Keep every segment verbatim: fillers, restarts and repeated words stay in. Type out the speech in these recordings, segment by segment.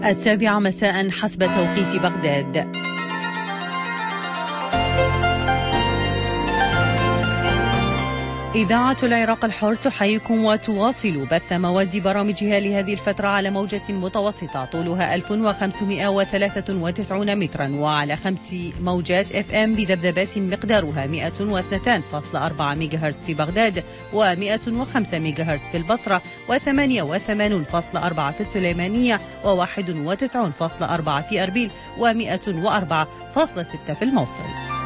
السابعة مساء حسب توقيت بغداد. إذاعة العراق الحر تحييكم وتواصل بث مواد برامجها لهذه الفترة على موجة متوسطة طولها ألف وخمسمائة وثلاثة وتسعين مترا وعلى خمس موجات اف ام بذبذبات مقدارها مئة واثنين فاصلة أربعة ميجاهرتز في بغداد ومئة وخمسة ميجاهرتز في البصرة وثمانية وثمانين فاصلة أربعة في السليمانية وواحد وتسعين فاصلة أربعة في أربيل ومئة وأربعة فاصلة ستة في الموصل.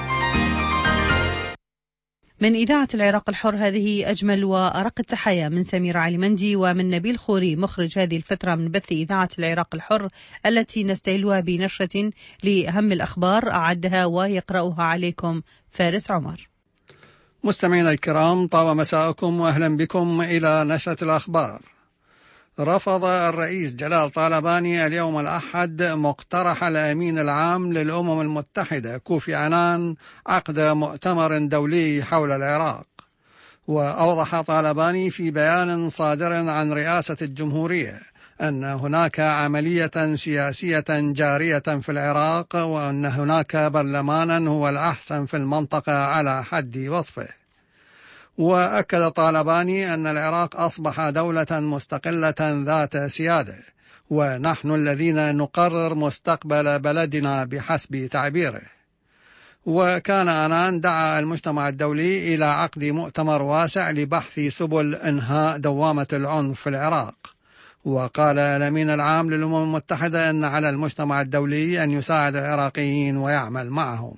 من إذاعة العراق الحر هذه أجمل وأرق التحايا من سمير علي مندي ومن نبيل خوري مخرج هذه الفترة من بث إذاعة العراق الحر التي نستهلها بنشرة لأهم الأخبار أعدها ويقرأها عليكم فارس عمر. مستمعينا الكرام، طاب مساءكم وأهلا بكم إلى نشرة الأخبار. رفض الرئيس جلال طالباني اليوم الأحد مقترح الأمين العام للأمم المتحدة كوفي عنان عقد مؤتمر دولي حول العراق. وأوضح طالباني في بيان صادر عن رئاسة الجمهورية أن هناك عملية سياسية جارية في العراق وأن هناك برلمانا هو الأحسن في المنطقة على حد وصفه. وأكد طالباني أن العراق أصبح دولة مستقلة ذات سيادة ونحن الذين نقرر مستقبل بلدنا بحسب تعبيره. وكان عنان دعا المجتمع الدولي إلى عقد مؤتمر واسع لبحث سبل إنهاء دوامة العنف في العراق. وقال الأمين العام للأمم المتحدة أن على المجتمع الدولي أن يساعد العراقيين ويعمل معهم.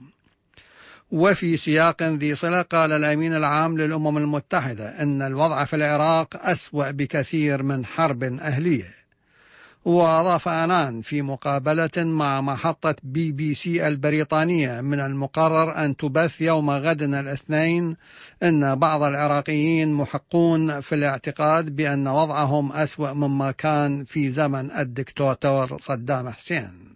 وفي سياق ذي صلة قال الأمين العام للأمم المتحدة أن الوضع في العراق أسوأ بكثير من حرب أهلية. وأضاف عنان في مقابلة مع محطة بي بي سي البريطانية من المقرر أن تبث يوم غد الاثنين أن بعض العراقيين محقون في الاعتقاد بأن وضعهم أسوأ مما كان في زمن الدكتاتور صدام حسين.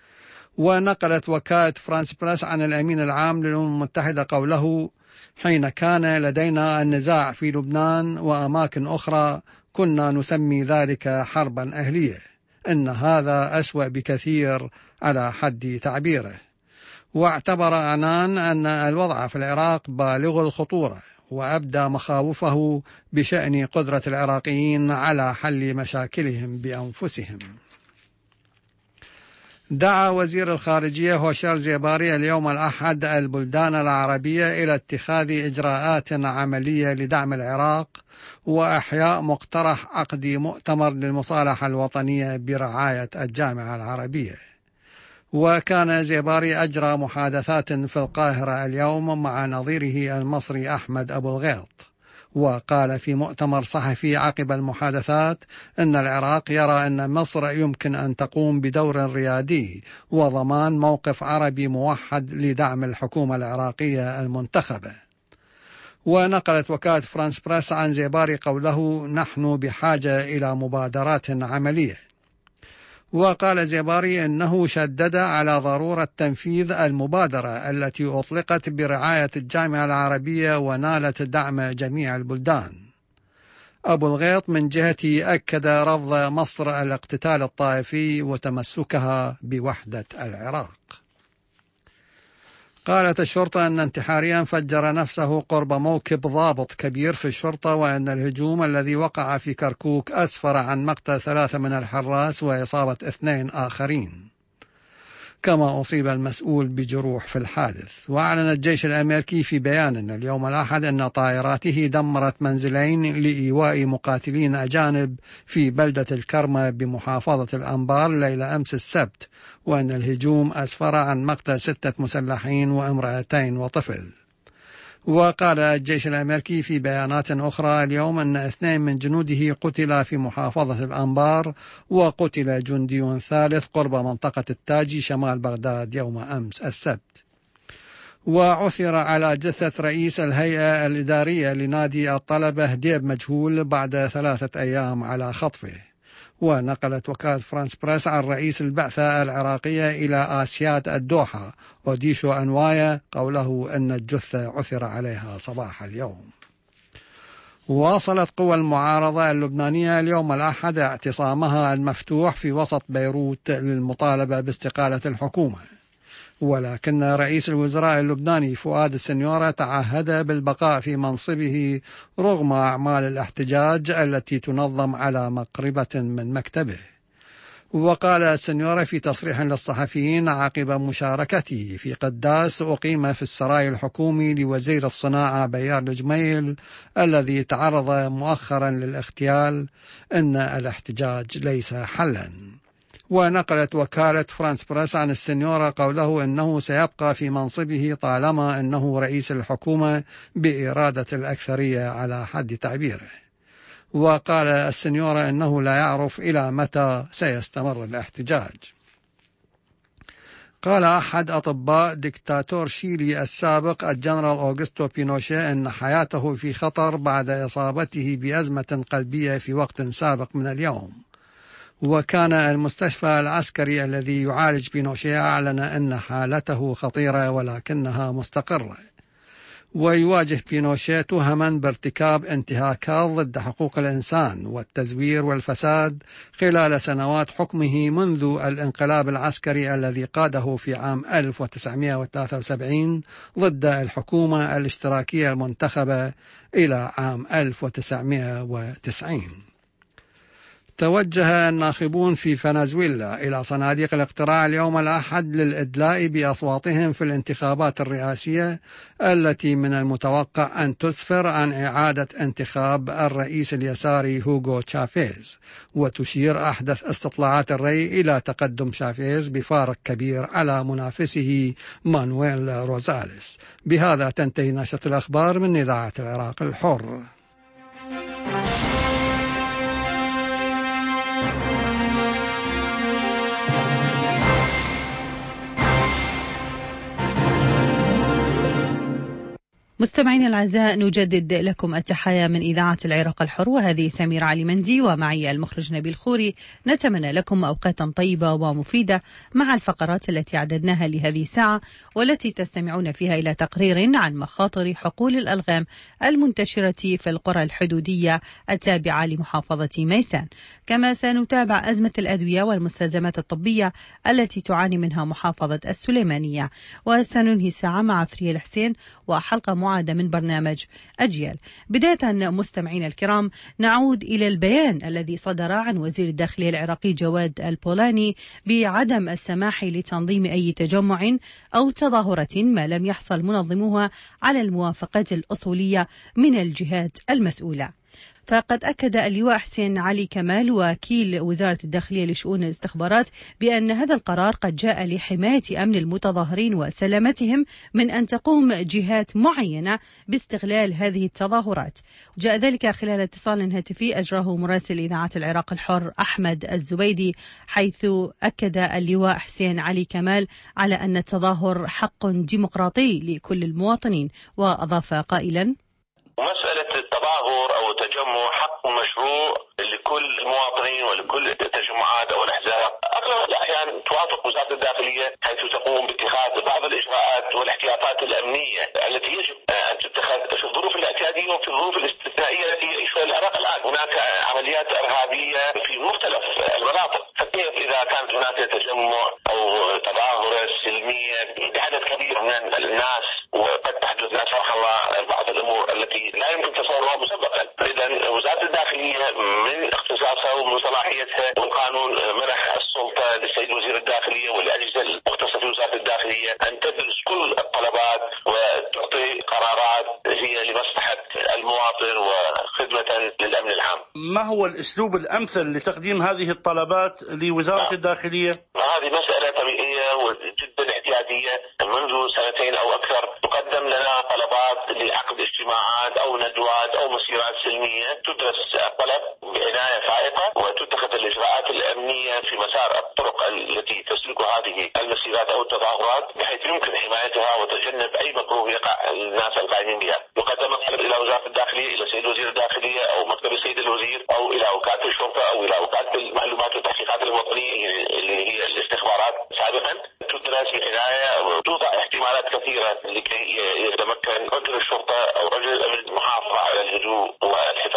ونقلت وكالة فرانس بريس عن الأمين العام للأمم المتحدة قوله: حين كان لدينا النزاع في لبنان وأماكن أخرى كنا نسمي ذلك حربا أهلية، إن هذا أسوأ بكثير على حد تعبيره. واعتبر عنان أن الوضع في العراق بالغ الخطورة وأبدى مخاوفه بشأن قدرة العراقيين على حل مشاكلهم بأنفسهم. دعا وزير الخارجية هوشير زيباري اليوم الأحد البلدان العربية إلى اتخاذ إجراءات عملية لدعم العراق وإحياء مقترح عقد مؤتمر للمصالحة الوطنية برعاية الجامعة العربية. وكان زيباري أجرى محادثات في القاهرة اليوم مع نظيره المصري أحمد أبو الغيط. وقال في مؤتمر صحفي عقب المحادثات أن العراق يرى أن مصر يمكن أن تقوم بدور ريادي وضمان موقف عربي موحد لدعم الحكومة العراقية المنتخبة. ونقلت وكالة فرانس بريس عن زيباري قوله: نحن بحاجة إلى مبادرات عملية. وقال زيباري إنه شدد على ضرورة تنفيذ المبادرة التي أطلقت برعاية الجامعة العربية ونالت دعم جميع البلدان. أبو الغيط من جهته أكد رفض مصر الاقتتال الطائفي وتمسكها بوحدة العراق. قالت الشرطة أن انتحاريا فجر نفسه قرب موكب ضابط كبير في الشرطة، وأن الهجوم الذي وقع في كركوك أسفر عن مقتل ثلاثة من الحراس وإصابة اثنين آخرين، كما أصيب المسؤول بجروح في الحادث. وأعلن الجيش الأمريكي في بيان اليوم الأحد أن طائراته دمرت منزلين لإيواء مقاتلين أجانب في بلدة الكرمة بمحافظة الأنبار ليلة أمس السبت، وأن الهجوم أسفر عن مقتل ستة مسلحين وامرأتين وطفل. وقال الجيش الأمريكي في بيانات أخرى اليوم أن اثنين من جنوده قتل في محافظة الأنبار، وقتل جندي ثالث قرب منطقة التاجي شمال بغداد يوم أمس السبت. وعثر على جثة رئيس الهيئة الإدارية لنادي الطلبة هديب مجهول بعد ثلاثة أيام على خطفه. ونقلت وكالة فرانس بريس عن رئيس البعثة العراقية إلى آسياد الدوحة أوديشو أنوايا قوله أن الجثة عثر عليها صباح اليوم. واصلت قوى المعارضة اللبنانية اليوم الأحد اعتصامها المفتوح في وسط بيروت للمطالبة باستقالة الحكومة، ولكن رئيس الوزراء اللبناني فؤاد السنيورة تعهد بالبقاء في منصبه رغم أعمال الاحتجاج التي تنظم على مقربة من مكتبه. وقال السنيورة في تصريح للصحفيين عقب مشاركته في قداس أقيم في السراي الحكومي لوزير الصناعة بيار الجميل الذي تعرض مؤخرا للاغتيال إن الاحتجاج ليس حلا. ونقلت وكالة فرانس بريس عن السنيورة قوله إنه سيبقى في منصبه طالما إنه رئيس الحكومة بإرادة الأكثرية على حد تعبيره. وقال السنيورة إنه لا يعرف إلى متى سيستمر الاحتجاج. قال أحد أطباء ديكتاتور شيلي السابق الجنرال أوغسطو بينوشيه إن حياته في خطر بعد إصابته بأزمة قلبية في وقت سابق من اليوم. وكان المستشفى العسكري الذي يعالج بينوشيه أعلن أن حالته خطيرة ولكنها مستقرة. ويواجه بينوشيه تهما بارتكاب انتهاكات ضد حقوق الإنسان والتزوير والفساد خلال سنوات حكمه منذ الانقلاب العسكري الذي قاده في عام ألف وتسعمائة وثلاثة وسبعين ضد الحكومة الاشتراكية المنتخبة إلى عام ألف وتسعمائة وتسعين. توجه الناخبون في فنزويلا إلى صناديق الاقتراع اليوم الأحد للإدلاء بأصواتهم في الانتخابات الرئاسية التي من المتوقع أن تسفر عن إعادة انتخاب الرئيس اليساري هوغو تشافيز. وتشير أحدث استطلاعات الرأي إلى تقدم شافيز بفارق كبير على منافسه مانويل روزاليس. بهذا تنتهي نشرة الأخبار من إذاعة العراق الحر. مستمعين الأعزاء، نجدد لكم التحية من إذاعة العراق الحر، وهذه سمير علي مندي ومعي المخرج نبيل خوري. نتمنى لكم أوقاتا طيبة ومفيدة مع الفقرات التي عددناها لهذه الساعة، والتي تستمعون فيها إلى تقرير عن مخاطر حقول الألغام المنتشرة في القرى الحدودية التابعة لمحافظة ميسان. كما سنتابع أزمة الأدوية والمستلزمات الطبية التي تعاني منها محافظة السليمانية. وسننهي الساعة مع فريال حسين وحلقة معادة من برنامج أجيال. بداية مستمعين الكرام، نعود إلى البيان الذي صدر عن وزير الداخلية العراقي جواد البولاني بعدم السماح لتنظيم أي تجمع أو تظاهرة ما لم يحصل منظموها على الموافقة الأصولية من الجهات المسؤولة. فقد أكد اللواء حسين علي كمال وكيل وزارة الداخلية لشؤون الاستخبارات بأن هذا القرار قد جاء لحماية أمن المتظاهرين وسلامتهم من أن تقوم جهات معينة باستغلال هذه التظاهرات. جاء ذلك خلال اتصال هاتفي أجراه مراسل إذاعة العراق الحر أحمد الزبيدي، حيث أكد اللواء حسين علي كمال على أن التظاهر حق ديمقراطي لكل المواطنين، وأضاف قائلا: مسألة التظاهر أو التجمع حق مشروع لكل المواطنين ولكل التجمعات أو الأحزاب. أغلب الأحيان توافق وزارة الداخلية حيث تقوم باتخاذ بعض الإجراءات والاحتياطات الأمنية التي يجب أن تتخذ في الظروف الاعتيادية وفي الظروف الاستثنائية التي يعيشها العراق الآن. هناك عمليات إرهابية في مختلف المناطق، فكيف إذا كانت هناك تجمع أو تظاهرة سلمية بعدد كبير من الناس وقد تحدث لا سمح الله بعض الأمور التي لا يمكن تصورها مسبقا. إذا وزارة الداخلية من اختصاصها ومن صلاحيتها والقانون منح السلطة للسيد وزير الداخلية والأجهزة المختصة في وزارة الداخلية أن تدرس كل الطلبات وتعطي قرارات هي لمصلحة المواطن وخدمة للأمن العام. ما هو الأسلوب الأمثل لتقديم هذه الطلبات لوزارة الداخلية؟ هذه مسألة طبيعية وجدا احتياطية. منذ سنتين أو أكثر تقدم لنا طلبات لعقد اجتماعات أو ندوات أو مسيرات سلمية، تدرس الطلب بعناية فائقة وتتخذ الإجراءات الأمنية في مسار الطرق التي تسلك هذه المسيرات أو التظاهرات بحيث يمكن حمايتها وتجنب أي مكروه يقع الناس القائمين بها. يقدم الطلب إلى وزارة الداخلية، إلى سيد وزير الداخلية أو مكتب السيد الوزير أو إلى وكالة الشرطة أو إلى وكالة المعلومات والتحقيقات الوطنية اللي هي الاستخبارات سابقا. تدرس بعناية وتوضع احتمالات كثيرة لكي يتمكن رجل الشرطة أو رجل الأمن المحافظة على الهدوء والحماية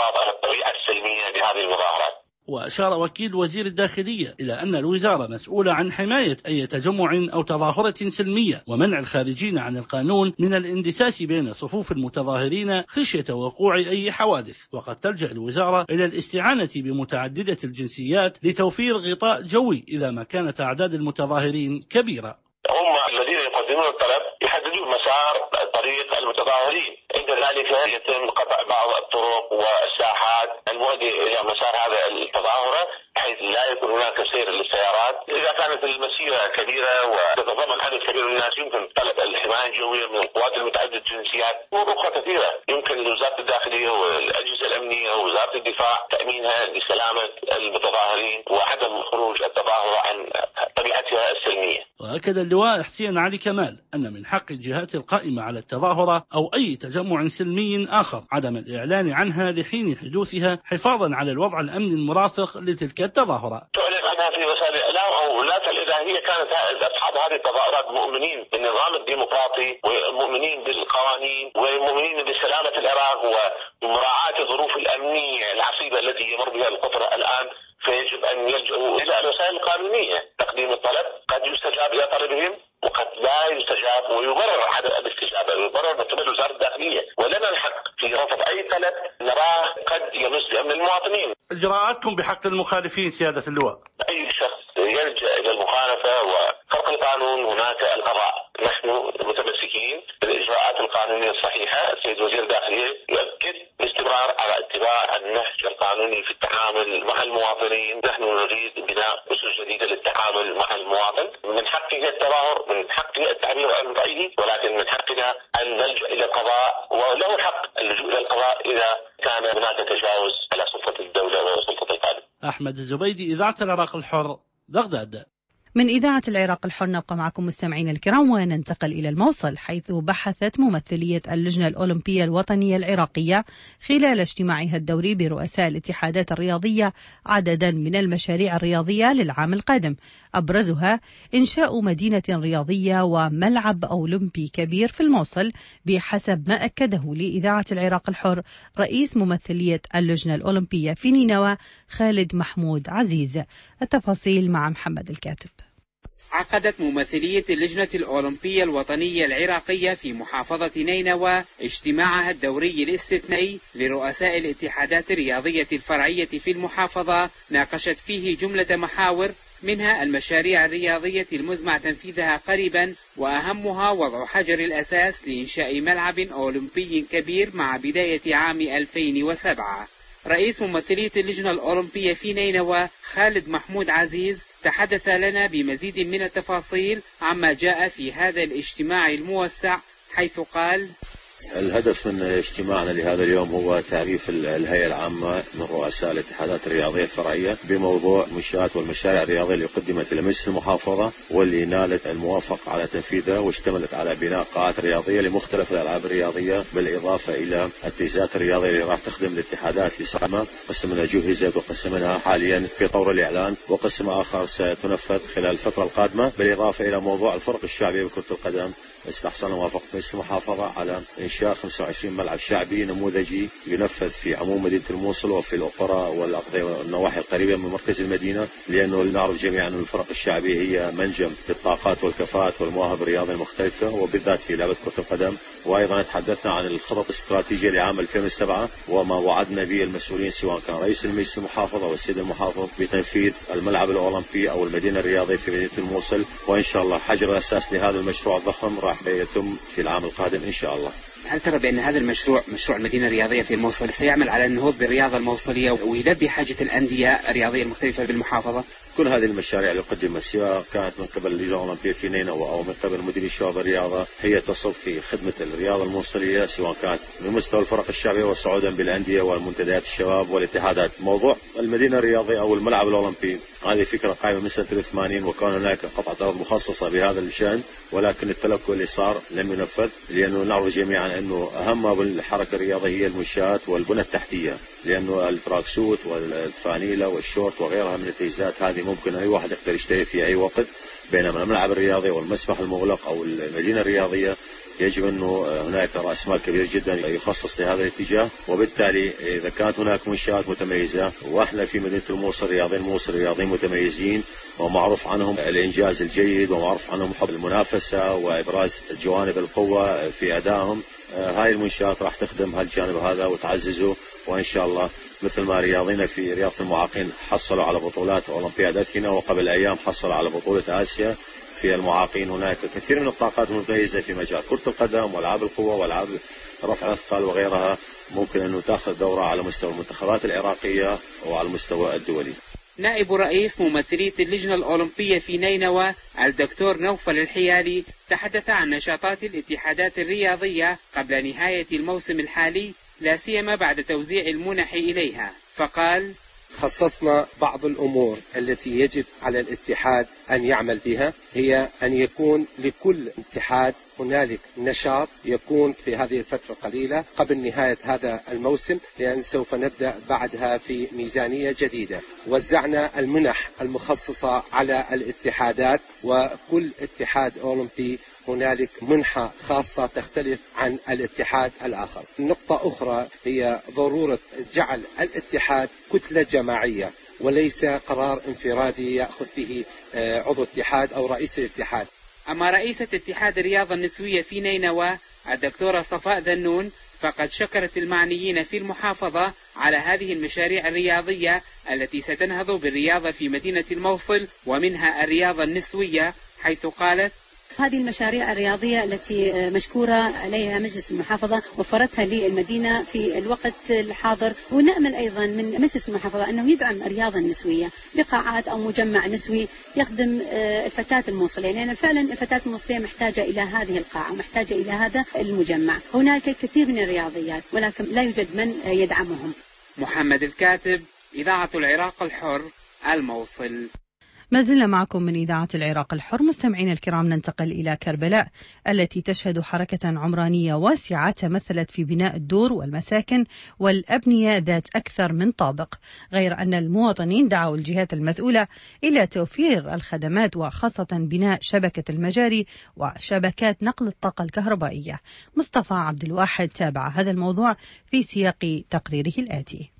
الحفاظ على الطبيعة السلمية لهذه المظاهرات. وأشار وكيل وزير الداخلية إلى أن الوزارة مسؤولة عن حماية أي تجمع أو تظاهرة سلمية ومنع الخارجين عن القانون من الاندساس بين صفوف المتظاهرين خشية وقوع أي حوادث. وقد تلجأ الوزارة إلى الاستعانة بمتعددة الجنسيات لتوفير غطاء جوي إذا ما كانت أعداد المتظاهرين كبيرة. هم الذين يقدمون الطلب يحددون مسار طريق المتظاهرين، عند ذلك يتم قطع بعض الطرق والساحات المؤدية إلى مسار هذا التظاهرة بحيث لا يكون هناك سير للسيارات. إذا كانت المسيرة كبيرة وتتضمن عدد كبير من الناس يمكن طلب الحماية الجوية من القوات المتعددة الجنسيات. أمور أخرى كثيرة يمكن لوزارة الداخلية والأجهزة الأمنية ووزارة الدفاع تأمينها لسلامة المتظاهرين وعدم خروج التظاهرة عن طبيعتها السلمية. وأكد اللواء حسين علي كمال أن من حق الجهات القائمة على التظاهرة أو أي تجمع سلمي آخر عدم الإعلان عنها لحين حدوثها حفاظا على الوضع الأمني المرافق لتلك التظاهرة. تعلن عنها في وسائل الإعلام أو لا إذا هي كانت أصحاب هذه التظاهرات مؤمنين بالنظام الديمقراطي ومؤمنين بالقوانين ومؤمنين بسلامة العراق ومراعاة الظروف الأمنية العصيبة التي يمر بها القطر الآن، فيجب أن يلجأوا إلى الوسائل القانونية. تقديم الطلب قد يستجاب إلى طلبهم وقد لا يستجاب ويبرر عدم الاستجابة ويبرر من قبل وزارة الداخلية، ولنا الحق في رفض أي طلب نراه قد يمس بأمن المواطنين. إجراءاتكم بحق المخالفين سيادة اللواء؟ أي شخص يلجأ إلى المخالفة وخرق القانون هناك القضاء. نحن متمسكين بالإجراءات القانونية الصحيحة. السيد وزير الداخلية يؤكد الاستمرار على اتباع النهج القانوني في التعامل مع المواطنين. نحن نريد بناء أسس جديدة للتعامل مع المواطن. من حقه التظاهر، من حقه التعبير عن رأيه، ولكن من حقنا أن نلجأ إلى القضاء، وله الحق اللجوء إلى القضاء إذا كان هناك تجاوز على سلطة الدولة وسلطة القانون. أحمد الزبيدي، إذاعة العراق الحر، بغداد. من إذاعة العراق الحر نبقى معكم مستمعين الكرام وننتقل إلى الموصل، حيث بحثت ممثلية اللجنة الأولمبية الوطنية العراقية خلال اجتماعها الدوري برؤساء الاتحادات الرياضية عددا من المشاريع الرياضية للعام القادم، أبرزها إنشاء مدينة رياضية وملعب أولمبي كبير في الموصل، بحسب ما أكده لإذاعة العراق الحر رئيس ممثلية اللجنة الأولمبية في نينوى خالد محمود عزيز. التفاصيل مع محمد الكاتب. عقدت ممثلية اللجنة الأولمبية الوطنية العراقية في محافظة نينوى اجتماعها الدوري الاستثنائي لرؤساء الاتحادات الرياضية الفرعية في المحافظة، ناقشت فيه جملة محاور منها المشاريع الرياضية المزمع تنفيذها قريبا، وأهمها وضع حجر الأساس لإنشاء ملعب أولمبي كبير مع بداية عام ألفين وسبعة. رئيس ممثلية اللجنة الأولمبية في نينوى خالد محمود عزيز تحدث لنا بمزيد من التفاصيل عما جاء في هذا الاجتماع الموسع، حيث قال: الهدف من اجتماعنا لهذا اليوم هو تعريف الهيئة العامة من رؤساء الاتحادات الرياضية الفرعية بموضوع المنشآت والمشاريع الرياضية اللي قدمت إلى مجلس المحافظة واللي نالت الموافقة على تنفيذها، واشتملت على بناء قاعات رياضية لمختلف الألعاب الرياضية، بالإضافة إلى التجهيزات الرياضية اللي راح تخدم الاتحادات في صعمة. قسم منها جهزت وقسم منها حاليا في طور الإعلان، وقسم آخر ستنفذ خلال الفترة القادمة، بالإضافة إلى موضوع الفرق الشعبية بكرة القدم. استحصلنا موافقة مجلس المحافظة على إنشاء خمسة وعشرين ملعب شعبي نموذجي ينفذ في عموم مدينة الموصل وفي القرى والأقضية والنواحي القريبة من مركز المدينة، لأنه نعرف جميعا أن الفرق الشعبية هي منجم للطاقات والكفاءات والمواهب الرياضية المختلفة، وبالذات في لعبة كرة القدم. وأيضا تحدثنا عن الخطط الاستراتيجية لعام ألفين وسبعة وما وعدنا به المسؤولين سواء كان رئيس المجلس المحافظة والسيد المحافظ بتنفيذ الملعب الأولمبي أو المدينة الرياضية في مدينة الموصل، وإن شاء الله حجر الأساس لهذا المشروع الضخم راح يتم في العام القادم إن شاء الله. هل ترى بأن هذا المشروع مشروع المدينة الرياضية في الموصل سيعمل على النهوض بالرياضة الموصلية ويلبي حاجة الأندية الرياضية المختلفة بالمحافظة؟ كل هذه المشاريع اللي قدمت سواء كانت من قبل اللجنة الأولمبية في نينوى أو من قبل مديرية الشباب الرياضة هي تصب في خدمة الرياضة الموصلية، سواء كانت من مستوى الفرق الشعبية وصعودا بالأندية والمنتديات الشباب والاتحادات. موضوع المدينة الرياضية أو الملعب الأولمبي هذه فكرة قائمة من سنة ثلاثة وثمانين، وكان هناك قطعة أرض مخصصة بهذا الشأن، ولكن التلكؤ اللي صار لم ينفذ، لأنه نعرف جميعا أنه أهم ما بالحركة الرياضية هي المنشآت والبنى التحتية، لأنه التراكسوت والفانيلا والشورت وغيرها من التجهيزات هذه ممكن أي واحد يقدر يشتري في أي وقت، بينما الملعب الرياضي والمسبح المغلق أو المدينة الرياضية يجب أنه هناك رأس مال كبير جدا يخصص لهذا الاتجاه، وبالتالي إذا كانت هناك منشآت متميزة، وإحنا في مدينة الموصل رياضيين موصل رياضيين متميزين ومعروف عنهم الإنجاز الجيد ومعروف عنهم حب المنافسة وإبراز جوانب القوة في أدائهم، هاي المنشآت راح تخدم هالجانب هذا وتعززه. وإن شاء الله مثل ما رياضينا في رياضة المعاقين حصلوا على بطولات أولمبياد أثينا، وقبل أيام حصلوا على بطولة آسيا في المعاقين. هناك كثير من الطاقات المتميزة في مجال كرة القدم والعاب القوة والعاب رفع الأثقال وغيرها، ممكن أن تأخذ دورة على مستوى المنتخبات العراقية وعلى المستوى الدولي. نائب رئيس ممثلية اللجنة الأولمبية في نينوى الدكتور نوفل الحيالي تحدث عن نشاطات الاتحادات الرياضية قبل نهاية الموسم الحالي، لا سيما بعد توزيع المنح إليها، فقال: خصصنا بعض الأمور التي يجب على الاتحاد أن يعمل بها، هي أن يكون لكل اتحاد هنالك نشاط يكون في هذه الفترة القليلة قبل نهاية هذا الموسم، لأن سوف نبدأ بعدها في ميزانية جديدة. وزعنا المنح المخصصة على الاتحادات، وكل اتحاد أولمبي هنالك منحة خاصة تختلف عن الاتحاد الآخر. نقطة أخرى هي ضرورة جعل الاتحاد كتلة جماعية وليس قرار انفرادي يأخذ به عضو اتحاد أو رئيس الاتحاد. أما رئيسة اتحاد الرياضة النسوية في نينوى الدكتورة صفاء ذنون فقد شكرت المعنيين في المحافظة على هذه المشاريع الرياضية التي ستنهض بالرياضة في مدينة الموصل، ومنها الرياضة النسوية، حيث قالت: هذه المشاريع الرياضية التي مشكورة عليها مجلس المحافظة وفرتها للمدينة في الوقت الحاضر، ونأمل أيضا من مجلس المحافظة أنه يدعم الرياضة النسوية بقاعات أو مجمع نسوي يخدم الفتاة الموصلية، لأن فعلا الفتاة الموصلية محتاجة إلى هذه القاعة ومحتاجة إلى هذا المجمع. هناك كثير من الرياضيات ولكن لا يوجد من يدعمهم. محمد الكاتب، إذاعة العراق الحر، الموصل. ما زلنا معكم من إذاعة العراق الحر. مستمعين الكرام، ننتقل إلى كربلاء التي تشهد حركة عمرانية واسعة تمثلت في بناء الدور والمساكن والأبنية ذات أكثر من طابق، غير أن المواطنين دعوا الجهات المسؤولة إلى توفير الخدمات وخاصة بناء شبكة المجاري وشبكات نقل الطاقة الكهربائية. مصطفى عبد الواحد تابع هذا الموضوع في سياق تقريره الآتي.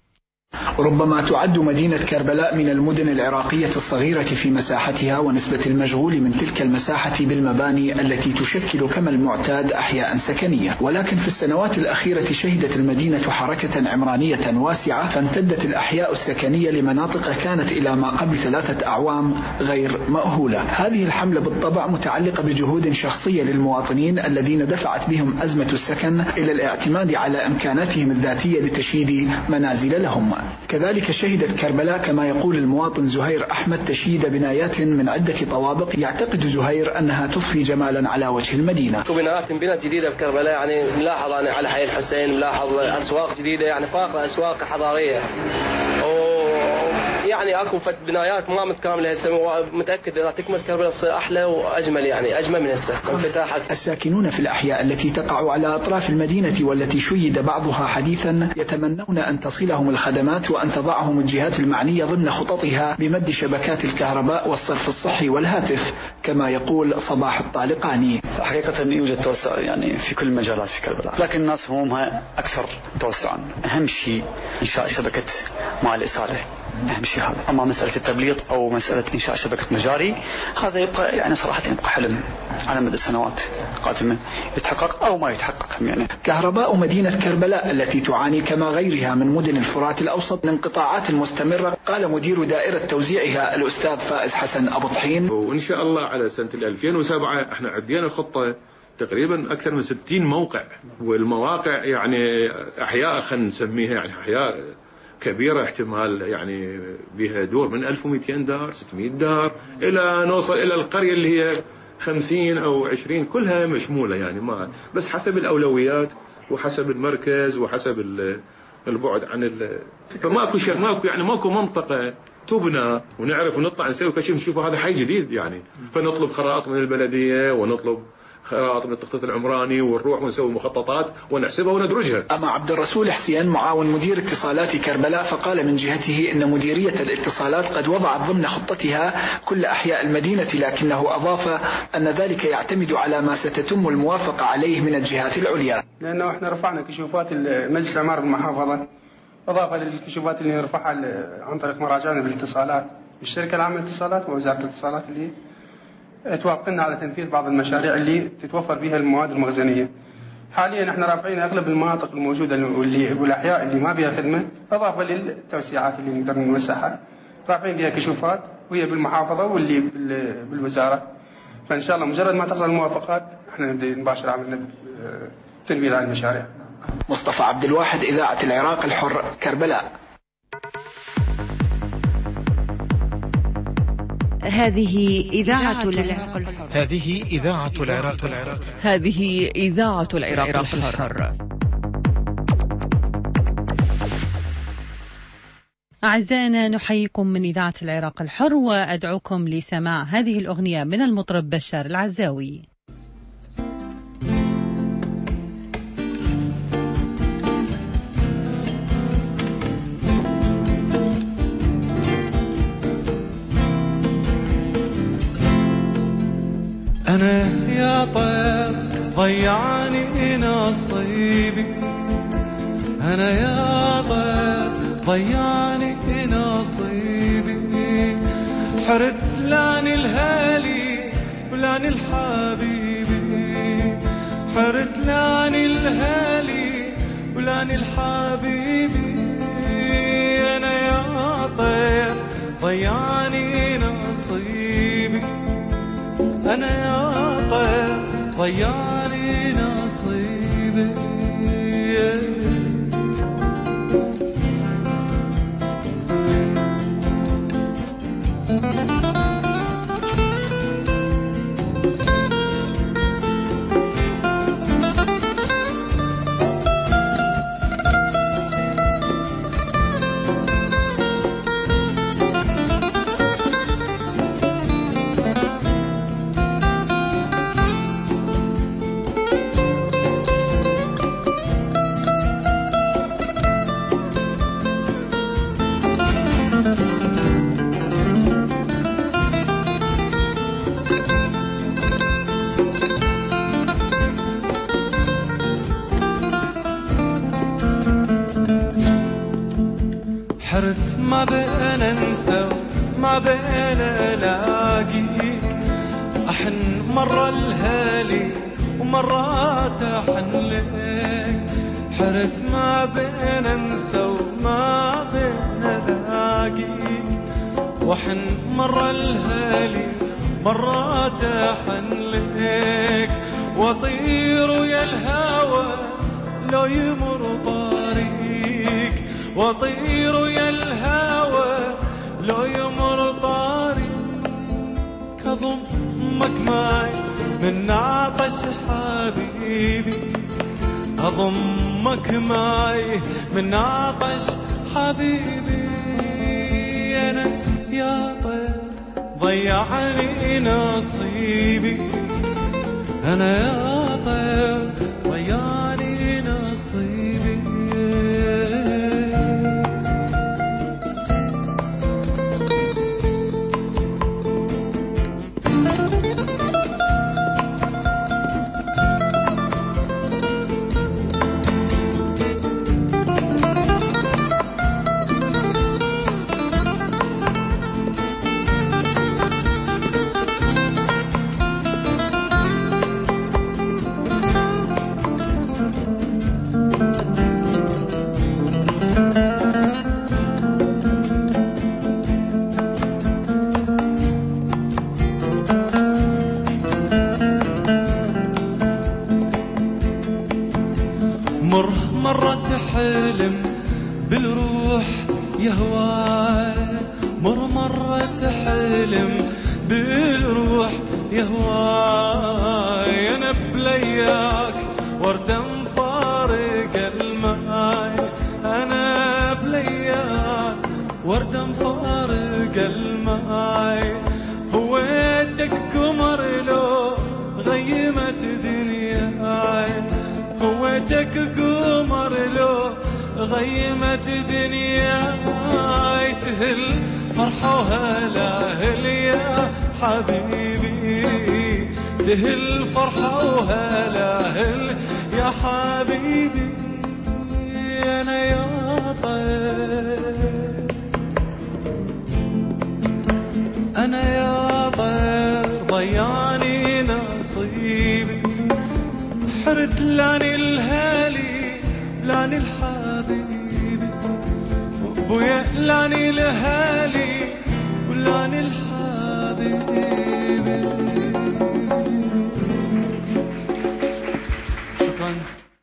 ربما تعد مدينة كربلاء من المدن العراقية الصغيرة في مساحتها ونسبة المشغول من تلك المساحة بالمباني التي تشكل كما المعتاد أحياء سكنية، ولكن في السنوات الأخيرة شهدت المدينة حركة عمرانية واسعة، فامتدت الأحياء السكنية لمناطق كانت إلى ما قبل ثلاثة أعوام غير مأهولة. هذه الحملة بالطبع متعلقة بجهود شخصية للمواطنين الذين دفعت بهم أزمة السكن إلى الاعتماد على إمكاناتهم الذاتية لتشييد منازل لهم. كذلك شهدت كربلاء كما يقول المواطن زهير أحمد تشييد بنايات من عدة طوابق يعتقد زهير أنها تضفي جمالا على وجه المدينة. بنايات بنات جديدة بكربلاء، يعني ملاحظ أنا على حي الحسين، ملاحظ أسواق جديدة يعني فاقرة أسواق حضارية، يعني اكو فت بنايات ما متكامله هسه، متاكد اذا تكمل كربلاء تصير احلى واجمل، يعني اجمل من هسه انفتاح. الساكنون في الاحياء التي تقع على اطراف المدينه والتي شيد بعضها حديثا يتمنون ان تصلهم الخدمات وان تضعهم الجهات المعنيه ضمن خططها بمد شبكات الكهرباء والصرف الصحي والهاتف، كما يقول صباح الطالقاني. حقيقه يوجد توسع يعني في كل المجالات في كربلاء، لكن الناس همومها اكثر توسعا. اهم شيء انشاء شبكه ماء الاساله، أهم شيء هذا. أما مسألة التبليط أو مسألة إنشاء شبكة مجاري هذا يبقى يعني صراحة يبقى حلم على مدى سنوات قادمة يتحقق أو ما يتحقق. يعني كهرباء مدينة كربلاء التي تعاني كما غيرها من مدن الفرات الأوسط من انقطاعات مستمرة، قال مدير دائرة توزيعها الأستاذ فائز حسن أبو طحين. وإن شاء الله على سنة ألفين وسبعة احنا عدينا خطة تقريبا أكثر من ستين موقع، والمواقع يعني أحياء خلينا نسميها يعني أحياء كبيرة، احتمال يعني بها دور من ألف ومئتين دار ستمئة دار إلى نوصل إلى القرية اللي هي خمسين أو عشرين، كلها مشمولة يعني، ما بس حسب الأولويات وحسب المركز وحسب البعد عن ال... فماكو شيء، ماكو يعني ماكو منطقة تبنى ونعرف ونطلع نسوي كشف نشوف هذا حي جديد يعني، فنطلب خرائط من البلدية ونطلب خطط من التخطيط العمراني ونروح ونسوي مخططات ونحسبها وندرجها. أما عبد الرسول حسين معاون مدير اتصالات كربلاء فقال من جهته إن مديرية الاتصالات قد وضعت ضمن خطتها كل أحياء المدينة، لكنه أضاف أن ذلك يعتمد على ما ستتم الموافقة عليه من الجهات العليا. لأنه احنا رفعنا كشوفات مجلس العمارة بالمحافظة إضافة للكشوفات اللي نرفعها عن طريق مراجعنا بالاتصالات الشركة العامة للاتصالات ووزارة الاتصالات اللي توافقنا على تنفيذ بعض المشاريع اللي تتوفر بها المواد المخزنية. حاليا احنا رافعين اغلب المناطق الموجودة واللي والاحياء اللي ما بها خدمة اضافة للتوسيعات اللي نقدر نوسعها، رافعين بها كشوفات وهي بالمحافظة واللي بالوزارة. فان شاء الله مجرد ما تصل الموافقات احنا نبدأ نباشر عملنا تنفيذ هذه المشاريع. مصطفى عبد الواحد، إذاعة العراق الحر، كربلاء. هذه إذاعة العراق الحر. هذه إذاعة العراق الحر. هذه إذاعة العراق الحر. أعزائنا نحييكم من إذاعة العراق الحر وأدعوكم لسماع هذه الأغنية من المطرب بشار العزاوي. أنا يا طير ضيعني نصيبي، أنا يا طير ضيعني نصيبي، حرت لاني الهالي ولاني الحبيبي، حرت لاني الهالي ولاني الحبيبي، أنا يا طير ضيعني نصيبي، أنا يا طير ضيعني نصيبي. حرت ما بين انسى ما بين الاقيك، احن مرة الهالي ومرات احن لك، حرت ما بين انسى وما بين الاقيك، واحن مرة الهالي مرات احن لك، واطير يا الهوى لو يمر طريق، واطير يا الهوى لو يمر طريق، اضمك معي من عطش حبيبي، اضمك معي من عطش حبيبي، انا يا طير ضيعني نصيبي، انا يا طير ضيعني نصيبي. مرة حلم بالروح يهواي، مر مرة حلم بالروح يهواي، أنا بلياك وردة مفارق الماي، أنا بلياك وردة مفارق الماي، هويتك قمر لو غيمت صورتك قمر لو غيمت دنياي تهل فرحة وهلا هل يا حبيبي تهل فرحة وهلا هل يا حبيبي أنا يا طير أنا يا طير ضيعني نصيبي حرت لاني الهالي لاني الحبيبي ويا لاني الهالي ولاني الحبيبي. شكرا.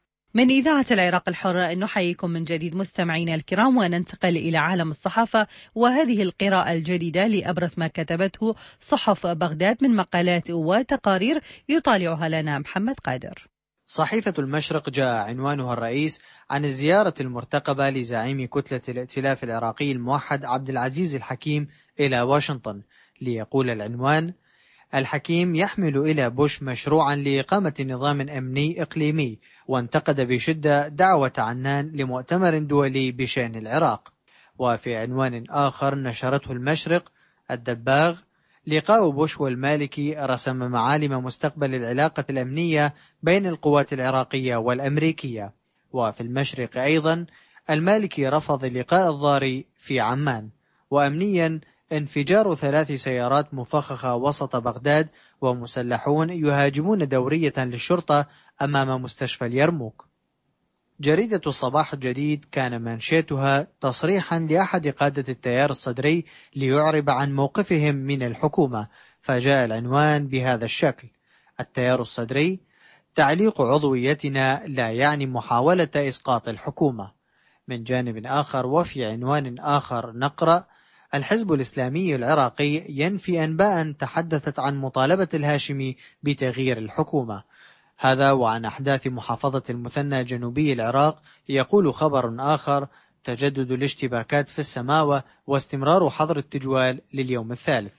من إذاعة العراق الحرة نحييكم من جديد مستمعينا الكرام، وننتقل إلى عالم الصحافة، وهذه القراءة الجديدة لأبرز ما كتبته صحف بغداد من مقالات وتقارير يطالعها لنا محمد قادر. صحيفة المشرق جاء عنوانها الرئيس عن الزيارة المرتقبة لزعيم كتلة الائتلاف العراقي الموحد عبد العزيز الحكيم إلى واشنطن، ليقول العنوان: الحكيم يحمل إلى بوش مشروعا لإقامة نظام أمني إقليمي، وانتقد بشدة دعوة عنان لمؤتمر دولي بشأن العراق. وفي عنوان آخر نشرته المشرق: الدباغ، لقاء بوش والمالكي رسم معالم مستقبل العلاقة الأمنية بين القوات العراقية والأمريكية. وفي المشرق أيضا: المالكي رفض لقاء الضاري في عمان. وأمنيا: انفجار ثلاث سيارات مفخخة وسط بغداد ومسلحون يهاجمون دورية للشرطة أمام مستشفى اليرموك. جريدة الصباح الجديد كان منشيتها تصريحا لأحد قادة التيار الصدري ليعرب عن موقفهم من الحكومة، فجاء العنوان بهذا الشكل: التيار الصدري: تعليق عضويتنا لا يعني محاولة إسقاط الحكومة. من جانب آخر وفي عنوان آخر نقرأ: الحزب الإسلامي العراقي ينفي أنباء تحدثت عن مطالبة الهاشمي بتغيير الحكومة. هذا وعن أحداث محافظة المثنى جنوبي العراق يقول خبر آخر: تجدد الاشتباكات في السماوة واستمرار حظر التجوال لليوم الثالث.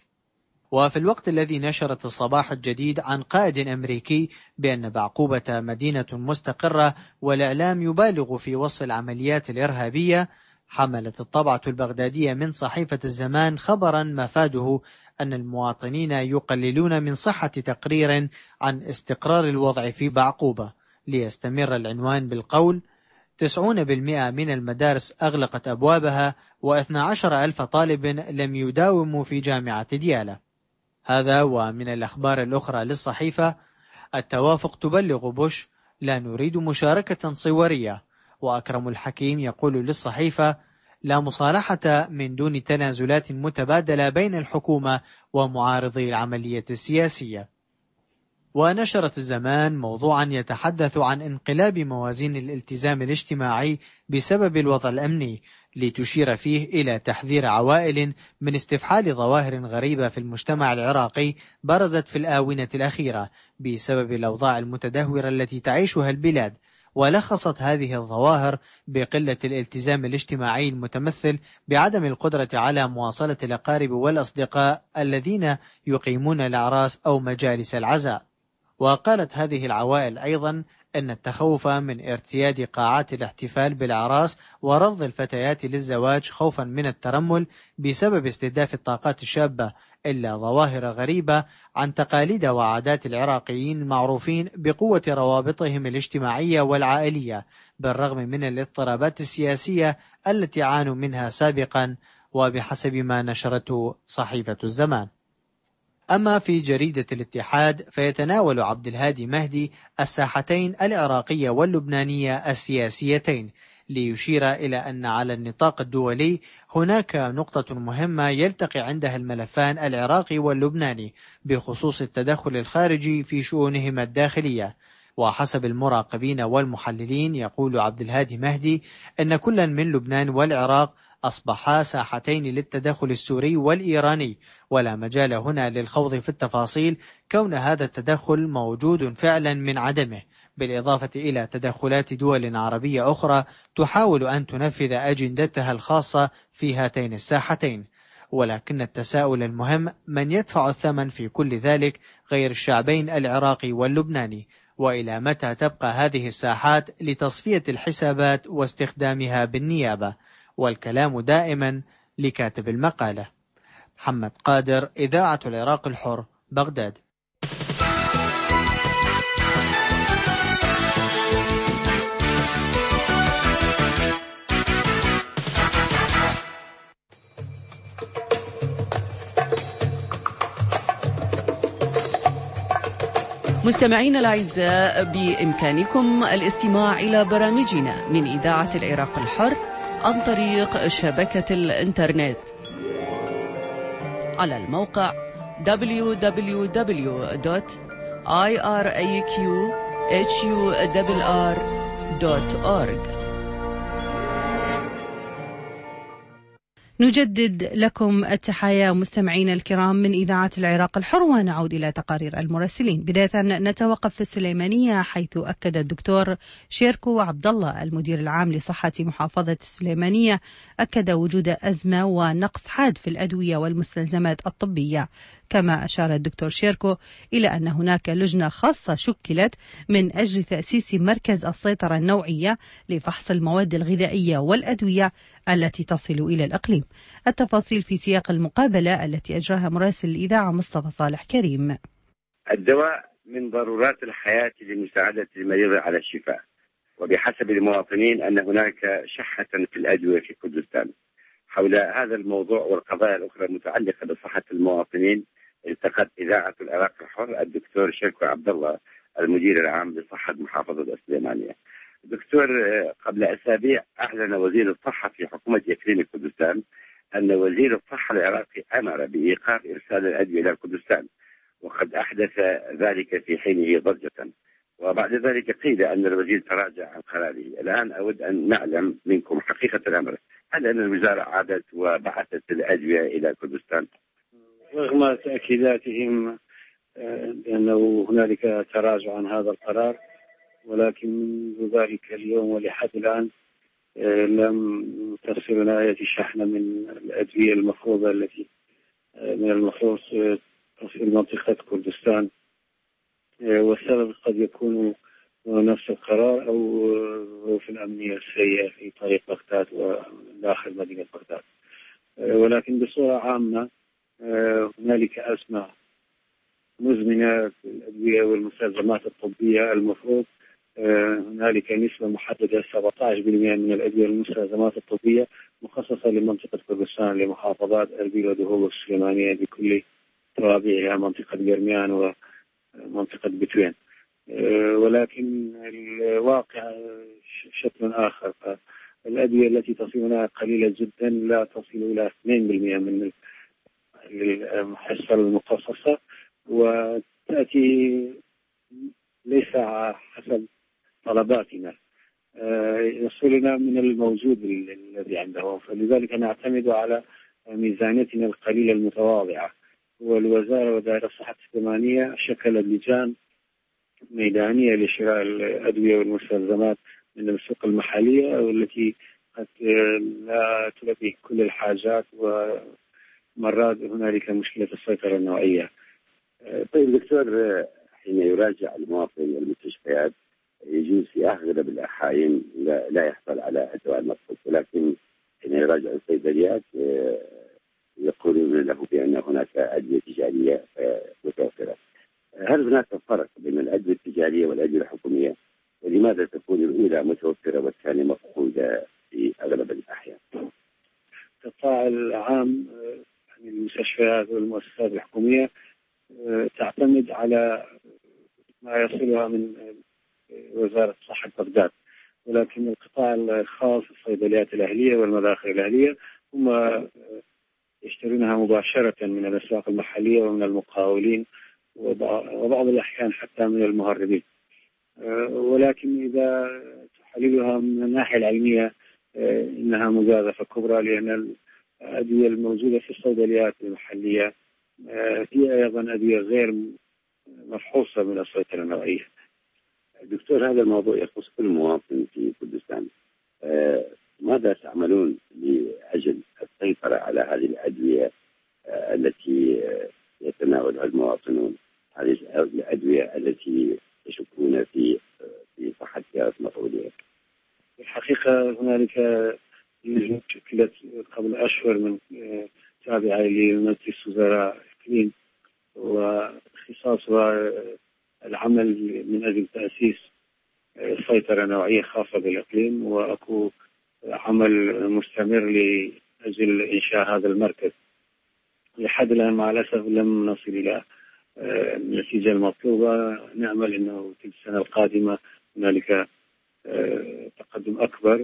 وفي الوقت الذي نشرت الصباح الجديد عن قائد أمريكي بأن بعقوبة مدينة مستقرة والإعلام يبالغ في وصف العمليات الإرهابية، حملت الطبعة البغدادية من صحيفة الزمان خبرا مفاده أن المواطنين يقللون من صحة تقرير عن استقرار الوضع في بعقوبة، ليستمر العنوان بالقول: تسعون بالمئة من المدارس أغلقت أبوابها واثني عشر ألف طالب لم يداوموا في جامعة ديالى. هذا ومن الأخبار الأخرى للصحيفة: التوافق تبلغ بوش لا نريد مشاركة صورية. وأكرم الحكيم يقول للصحيفة: لا مصالحة من دون تنازلات متبادلة بين الحكومة ومعارضي العملية السياسية. ونشرت الزمان موضوعا يتحدث عن انقلاب موازين الالتزام الاجتماعي بسبب الوضع الأمني، لتشير فيه إلى تحذير عوائل من استفحال ظواهر غريبة في المجتمع العراقي برزت في الآونة الأخيرة بسبب الأوضاع المتدهورة التي تعيشها البلاد. ولخصت هذه الظواهر بقلة الالتزام الاجتماعي المتمثل بعدم القدرة على مواصلة الأقارب والأصدقاء الذين يقيمون الأعراس أو مجالس العزاء. وقالت هذه العوائل أيضا أن التخوف من ارتياد قاعات الاحتفال بالأعراس ورفض الفتيات للزواج خوفا من الترمل بسبب استهداف الطاقات الشابة إلا ظواهر غريبة عن تقاليد وعادات العراقيين المعروفين بقوة روابطهم الاجتماعية والعائلية، بالرغم من الاضطرابات السياسية التي عانوا منها سابقا، وبحسب ما نشرته صحيفة الزمان. أما في جريدة الاتحاد فيتناول عبد الهادي مهدي الساحتين العراقية واللبنانية السياسيتين، ليشير إلى أن على النطاق الدولي هناك نقطة مهمة يلتقي عندها الملفان العراقي واللبناني بخصوص التدخل الخارجي في شؤونهما الداخلية. وحسب المراقبين والمحللين يقول عبد الهادي مهدي أن كلا من لبنان والعراق أصبحا ساحتين للتدخل السوري والإيراني، ولا مجال هنا للخوض في التفاصيل كون هذا التدخل موجود فعلا من عدمه، بالإضافة إلى تدخلات دول عربية أخرى تحاول أن تنفذ أجندتها الخاصة في هاتين الساحتين. ولكن التساؤل المهم من يدفع الثمن في كل ذلك غير الشعبين العراقي واللبناني، وإلى متى تبقى هذه الساحات لتصفية الحسابات واستخدامها بالنيابة؟ والكلام دائما لكاتب المقالة. محمد قادر، إذاعة العراق الحر، بغداد. مستمعينا الأعزاء، بإمكانكم الاستماع إلى برامجنا من إذاعة العراق الحر عن طريق شبكة الإنترنت على الموقع دبليو دبليو دبليو دوت آي آر إيه كيو إتش يو آر آر دوت أورج. نجدد لكم التحايا مستمعين الكرام من إذاعة العراق الحر، ونعود إلى تقارير المراسلين. بداية نتوقف في السليمانية، حيث أكد الدكتور شيركو عبد الله المدير العام لصحة محافظة السليمانية أكد وجود أزمة ونقص حاد في الأدوية والمستلزمات الطبية. كما أشار الدكتور شيركو إلى أن هناك لجنة خاصة شكلت من أجل تأسيس مركز السيطرة النوعية لفحص المواد الغذائية والأدوية التي تصل إلى الإقليم. التفاصيل في سياق المقابلة التي أجراها مراسل الإذاعة مصطفى صالح كريم. الدواء من ضرورات الحياة لمساعدة المريض على الشفاء، وبحسب المواطنين أن هناك شحة في الأدوية في كردستان. حول هذا الموضوع والقضايا الأخرى المتعلقة بصحة المواطنين التقت إذاعة العراق الحر الدكتور شيركو عبد الله المدير العام لصحة محافظة السليمانية. دكتور، قبل أسابيع أعلن وزير الصحة في حكومة إقليم كردستان أن وزير الصحة العراقي أمر بإيقاف إرسال الأدوية إلى كردستان، وقد أحدث ذلك في حينه ضجة، وبعد ذلك قيل أن الوزير تراجع عن قراره. الآن أود أن نعلم منكم حقيقة الأمر، هل أن الوزارة عادت وبعثت الأدوية إلى كردستان؟ رغم تأكيداتهم بأنه هنالك تراجع عن هذا القرار، ولكن منذ ذلك اليوم ولحد الآن لم تصلنا أي شحنة من الأدوية المفروضة التي من المفروض تصل منطقة كردستان، والسبب قد يكون نفس القرار أو الظروف الأمنية السيئة في طريق بغداد وداخل مدينة بغداد. ولكن بصورة عامة هنالك أزمة مزمنة في الأدوية والمستلزمات الطبية. المفروض هنالك نسبة محددة سبعة عشر بالمئة من الأدوية والمستلزمات الطبية مخصصة لمنطقة كردستان لمحافظات أربيل ودهوك والسليمانية بكل توابعها، منطقة قرميان ومنطقة بتوين. ولكن الواقع شكل آخر، الأدوية التي تصلنا قليلة جدا، لا تصل إلى اثنين بالمئة من الحصة المخصصة، وتأتي ليس حسب طلباتنا، يصلنا من الموجود الذي عندهم، فلذلك نعتمد على ميزانيتنا القليلة المتواضعة. والوزارة ودائرة الصحة السليمانية شكلت لجان ميدانية لشراء الأدوية والمستلزمات من السوق المحلية، والتي قد لا تلبي كل الحاجات، ومرات هنالك مشكلة السيطرة النوعية. طيب دكتور، حين يراجع المواطن المستشفيات يجوز في أغلب الأحايين لا, لا يحصل على الدواء المطلوب، ولكن حين يراجع الصيدليات يقولون له بأن هناك أدوية تجارية متوفرة. هل هناك فرق بين الأدوية التجارية والأدوية الحكومية؟ ولماذا تكون الأولى متوفرة والثانية مفقودة في أغلب الأحيان؟ القطاع العام يعني المستشفيات والمؤسسات الحكومية تعتمد على ما يصلها من وزارة صحة بغداد، ولكن القطاع الخاص الصيدليات الأهلية والمداخل الأهلية هم يشترونها مباشرة من الأسواق المحلية ومن المقاولين، وبعض الأحيان حتى من المهربين. ولكن إذا تحللها من الناحية العلمية إنها مجازفة كبرى، لأن الأدوية الموجودة في الصيدليات المحلية هي أيضا أدوية غير مفحوصة من السيطرة النوعية. دكتور، هذا الموضوع يخص كل مواطن في كردستان. ماذا تعملون لأجل السيطرة على هذه الأدوية التي يتناولها المواطنون، هذه الأدوية التي يشكون في هنالك لجنة شكلت قبل أشهر من تابعة لمجلس وزراء الإقليم واختصاصها العمل من أجل تأسيس سيطرة نوعية خاصة بالإقليم، وأكو عمل مستمر لأجل إنشاء هذا المركز. لحد الآن مع الأسف لم نصل إلى النتيجة المطلوبة. نأمل أنه في السنة القادمة هنالك تقدم أكبر.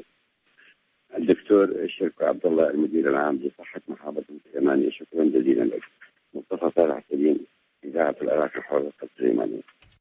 الدكتور الشركة عبد الله المدير العام لصحة محافظة السليمانية، شكرا جزيلا لك. مصطفى صالح سليم، إذاعة العراق الحر السليمانية.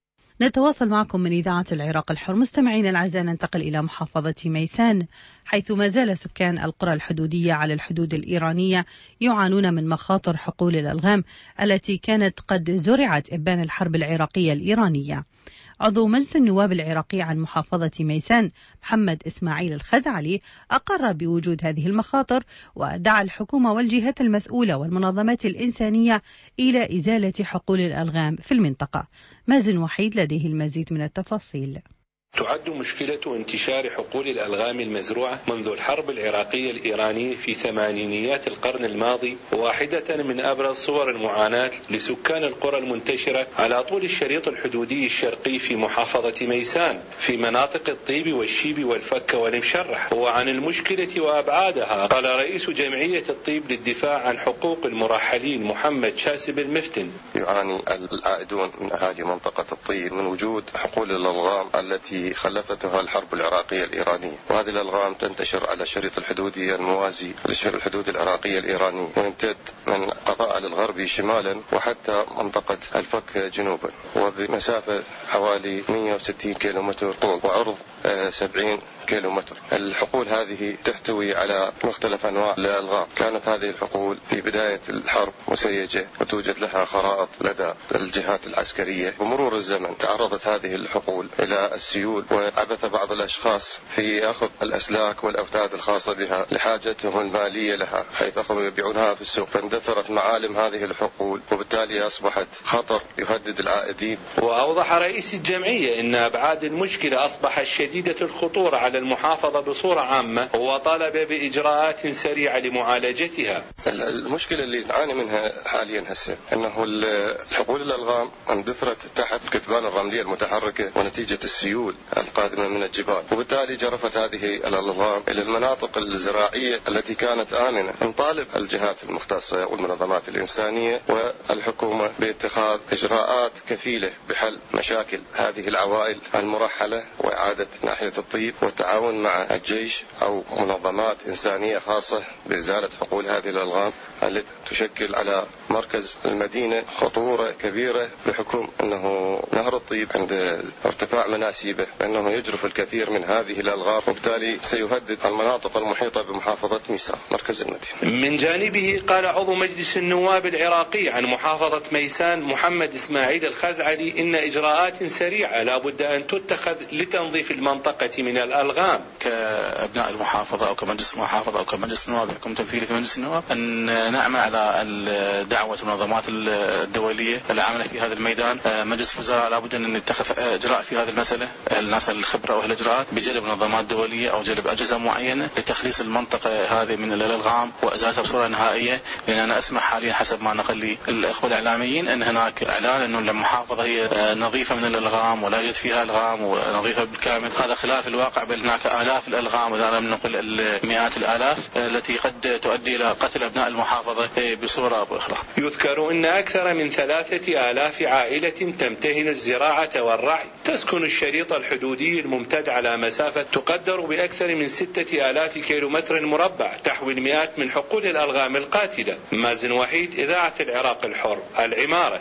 نتواصل معكم من إذاعة العراق الحر. مستمعين الأعزاء، ننتقل إلى محافظة ميسان، حيث ما زال سكان القرى الحدودية على الحدود الإيرانية يعانون من مخاطر حقول الألغام التي كانت قد زرعت إبان الحرب العراقية الإيرانية. عضو مجلس النواب العراقي عن محافظة ميسان محمد إسماعيل الخزعلي أقر بوجود هذه المخاطر، ودعا الحكومة والجهات المسؤولة والمنظمات الإنسانية إلى إزالة حقول الألغام في المنطقة. مازن وحيد لديه المزيد من التفاصيل. تعد مشكلة انتشار حقول الألغام المزروعة منذ الحرب العراقية الإيرانية في ثمانينيات القرن الماضي واحدة من أبرز صور المعاناة لسكان القرى المنتشرة على طول الشريط الحدودي الشرقي في محافظة ميسان في مناطق الطيب والشيب والفك والمشرح. وعن المشكلة وأبعادها قال رئيس جمعية الطيب للدفاع عن حقوق المرحلين محمد شاسب المفتن: يعاني العائدون من أهالي منطقة الطيب من وجود حقول الألغام التي خلفتها الحرب العراقية الإيرانية، وهذه الألغام تنتشر على الشريط الحدودي الموازي لشريط الحدود العراقية الإيرانية، ويمتد من قطاع الغربي شمالا وحتى منطقة الفك جنوبا، وبمسافة حوالي مئة وستين كيلومتر طول وعرض سبعين كيلومتر. الحقول هذه تحتوي على مختلف أنواع الألغام. كانت هذه الحقول في بداية الحرب مسيجة وتوجد لها خرائط لدى الجهات العسكرية. بمرور الزمن تعرضت هذه الحقول إلى السيول، وعبث بعض الأشخاص في أخذ الأسلاك والأوتاد الخاصة بها لحاجتهم المالية لها، حيث أخذوا يبيعونها في السوق، فاندثرت معالم هذه الحقول وبالتالي أصبحت خطر يهدد العائدين. وأوضح رئيس الجمعية أن أبعاد المشكلة أصبحت شديدة الخطورة على المحافظة بصورة عامة، وطالب بإجراءات سريعة لمعالجتها. المشكلة اللي نعاني منها حاليا هسه أنه الحقول الألغام اندثرت تحت الكثبان الرملية المتحركة ونتيجة السيول القادمة من الجبال، وبالتالي جرفت هذه الألغام إلى المناطق الزراعية التي كانت آمنة. نطالب الجهات المختصة والمنظمات الإنسانية والحكومة باتخاذ إجراءات كفيلة بحل مشاكل هذه العوائل المرحلة وإعادة ناحية الطيب، والتعاون مع الجيش أو منظمات إنسانية خاصة بإزالة حقول هذه الألغام التي تشكل على مركز المدينة خطورة كبيرة، بحكم أنه نهر الطيب عند ارتفاع مناسيبه أنه يجرف الكثير من هذه الألغام، وبالتالي سيهدد المناطق المحيطة بمحافظة ميسان مركز المدينة. من جانبه قال عضو مجلس النواب العراقي عن محافظة ميسان محمد إسماعيل الخزعلي إن إجراءات سريعة لا بد أن تتخذ لتنظيف المنطقة من الألغام. كأبناء المحافظة أو كمجلس المحافظة أو كمجلس النواب يحكم تمثيلي في مجلس النواب أن نعمل على دعوة المنظمات الدولية العاملة في هذا الميدان. مجلس الوزراء لابد أن يتخذ إجراء في هذه المسألة، الناس الخبرة والإجراءات بجلب منظمات دولية أو جلب أجهزة معينة لتخليص المنطقة هذه من الألغام وإزالتها بصورة نهائية. لأن أنا أسمع حاليا حسب ما نقل لي الأخوة الإعلاميين أن هناك إعلان أنه المحافظة هي نظيفة من الألغام ولا يوجد فيها ألغام ونظيفة بالكامل. هذا خلاف الواقع، بل هناك آلاف الألغام وإذا لم نقل مئات الآلاف التي قد تؤدي إلى قتل أبناء المحافظة بصورة أو أخرى. يذكر أن أكثر من ثلاثة آلاف عائلة تمتهن الزراعة والرعي تسكن الشريط الحدودي الممتد على مسافة تقدر بأكثر من ستة آلاف كيلومتر مربع، تحوي المئات من حقول الألغام القاتلة. مازن وحيد، إذاعة العراق الحر، العمارة.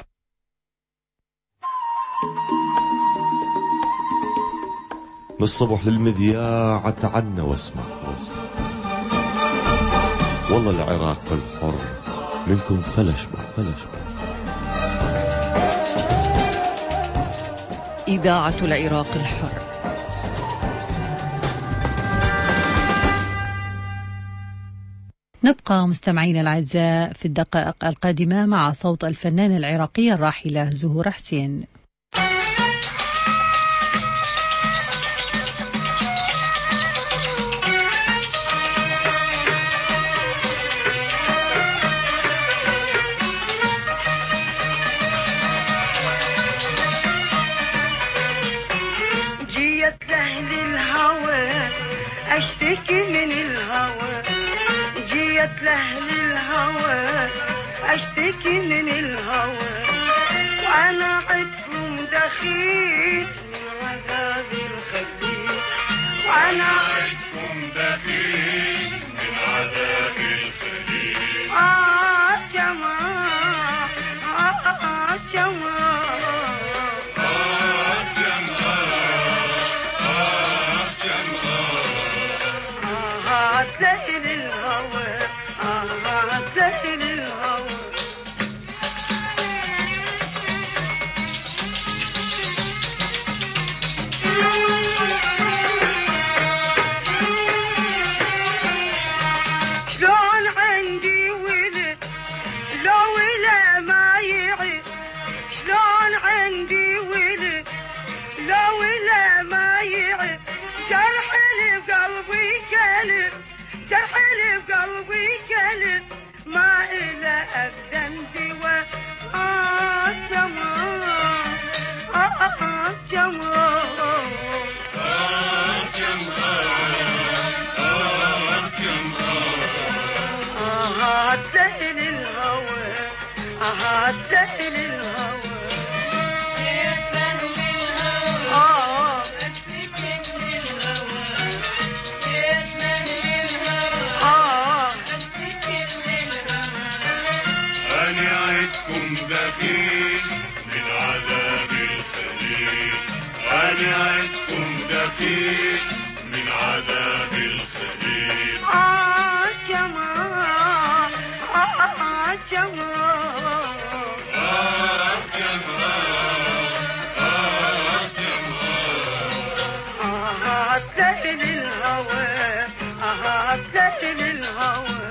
من الصبح للمذياع تعنا واسمع واسمع، والله العراق الحر منكم فلش بح فلش بح. إذاعة العراق الحر. نبقى مستمعين الأعزاء في الدقائق القادمة مع صوت الفنانة العراقية الراحلة زهور حسين. لأهل الهوى أشتكي من الهوى وأنا عدكم دخيل من عذاب الخليل وأنا عدكم دخيل من عذاب الخليل آه جماعة آه جماعة آه جماعة آه جماعة آه تلاقي للهوى آه تلاقي للهوى شلون عندي ولد لو ولا ما يعي شلون عندي ولد لو ولا ما يعي جرح اللي بقلبي قلب جرح اللي بقلبي قلب ما إله أبدا دوا آه جمال آه آه جمال آه جمال آه جمال آه تلاقي للهوى آه تلاقي للهوى آه أشتكي من الهوى آه أشتكي من الهوى أنا عدكم دخيل من عذاب الخليل أنا عدكم دخيل من عذاب الخليل آه جمال آه جمال آه جمال آه جمال آه تلاقي للهوى آه تلاقي للهوى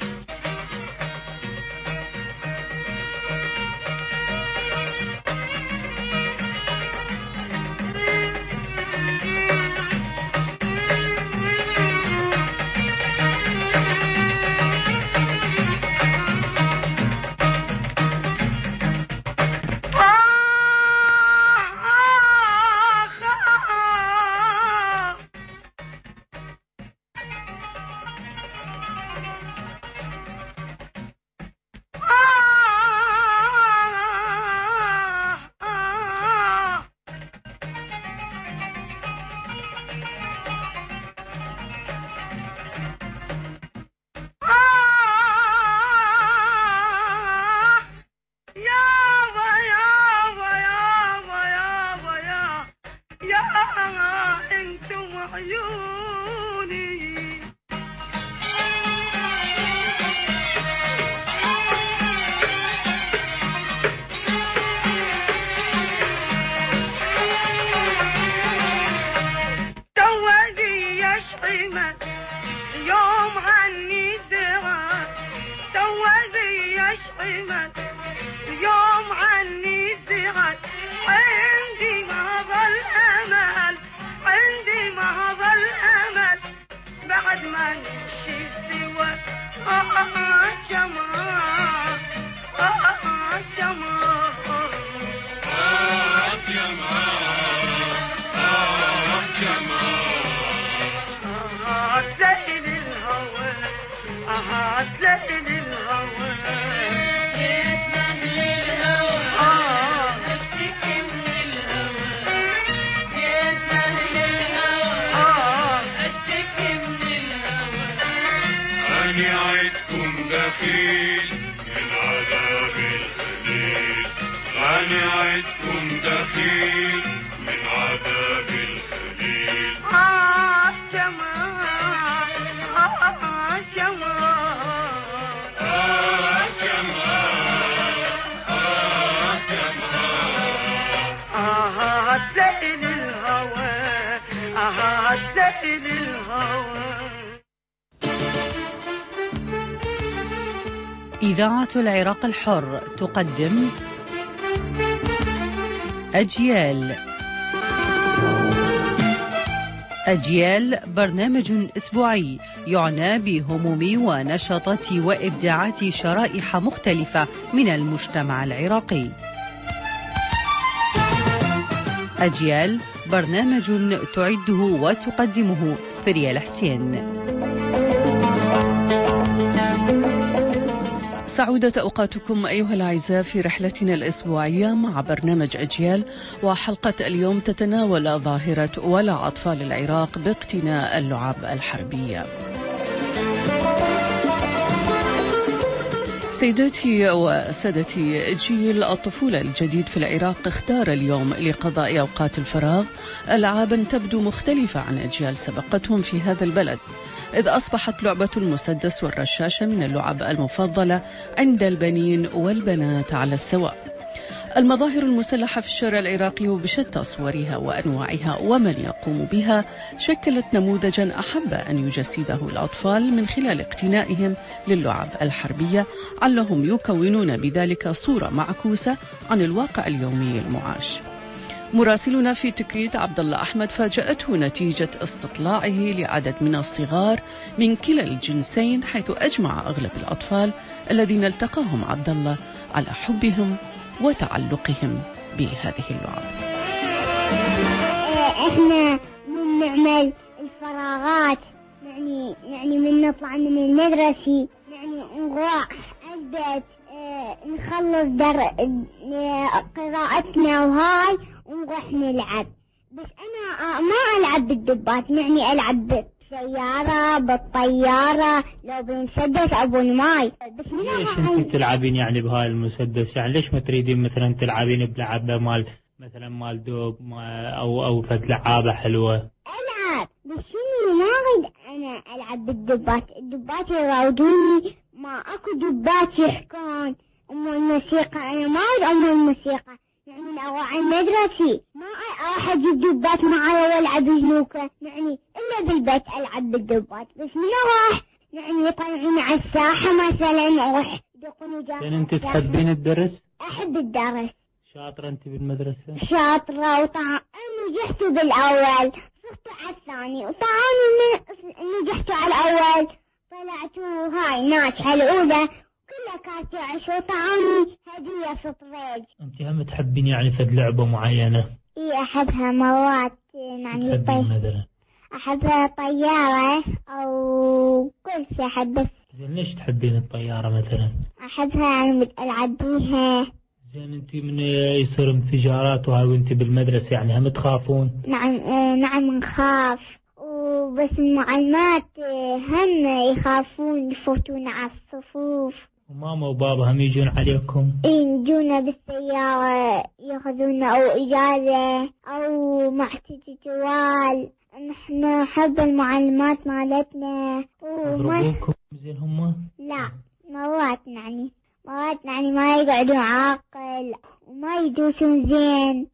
إذاعة العراق الحر تقدم أجيال. أجيال برنامج أسبوعي يعنى بهموم ونشاطات وإبداعات شرائح مختلفة من المجتمع العراقي. أجيال برنامج تعده وتقدمه فريال حسين. سعودة أوقاتكم أيها الأعزاء في رحلتنا الأسبوعية مع برنامج أجيال، وحلقة اليوم تتناول ظاهرة ولع أطفال العراق باقتناء اللعب الحربية. سيداتي وسادتي، جيل الطفولة الجديد في العراق اختار اليوم لقضاء أوقات الفراغ ألعابا تبدو مختلفة عن أجيال سبقتهم في هذا البلد، إذ أصبحت لعبة المسدس والرشاشة من اللعب المفضلة عند البنين والبنات على السواء. المظاهر المسلحة في الشارع العراقي وبشتى صورها وأنواعها ومن يقوم بها شكلت نموذجا أحب أن يجسده الأطفال من خلال اقتنائهم للعب الحربية، علهم يكونون بذلك صورة معكوسة عن الواقع اليومي المعاش. مراسلنا في تكريت عبد الله أحمد فاجأته نتيجة استطلاعه لعدد من الصغار من كلا الجنسين، حيث أجمع أغلب الأطفال الذين التقاهم عبد الله على حبهم وتعلقهم بهذه اللعب. احنا من نعمل الفراغات، يعني يعني من نطلع من المدرسة يعني نروح البيت، اه نخلص در قراءتنا وهاي ونروح نلعب. بس انا ما العب بالدبات، يعني العب بالسيارة بالطيارة، لو بالمسدس او بالماي. بس ليش انت تلعبين يعني بهاي المسدس؟ يعني ليش ما تريدين مثلا تلعبين بلعبة مال مثلا مال دوب او او فت لعابة حلوة؟ العب بس شنو ما اريد انا العب بالدبات، الدبات يراودوني، ما اكو دبات يحكون ام الموسيقى، انا ما اريد ام الموسيقى. يعني لو اروح المدرسة ما اروح اجيب دبات معايا والعب جنوكة، يعني الا بالبيت العب بالدبات. بس من اروح يعني يطلعوني على الساحة مثلا اروح يدقون وجاهز. يعني انت تحبين الدرس؟ احب الدرس. شاطرة انت بالمدرسة؟ شاطرة، وطبعا نجحت بالاول، صرت على الثاني، وطبعا نجحت على الاول، طلعت هاي ناجحة الاولى، كلها كانت عشرة، وطعامي هدية سطريج. انت هم تحبين يعني فد لعبة معينة؟ اي احبها مرات، يعني طي... احبها طيارة او كل شيء احب. بس زين ليش تحبين الطيارة مثلا؟ احبها يعني العب بيها. زين انت من يصير انفجارات وهاي وانت بالمدرسة يعني هم تخافون؟ نعم اه نعم نخاف، وبس المعلمات هم يخافون يفوتون على الصفوف. وماما وبابا هم يجون عليكم؟ ايه يجونا بالسيارة ياخذونا او اجازة او مع تيجي جوال. نحن نحب المعلمات مالتنا. يضربوكم زين هم؟ لا مرات يعني مرات يعني ما يقعدون عاقل وما يدوسون زين،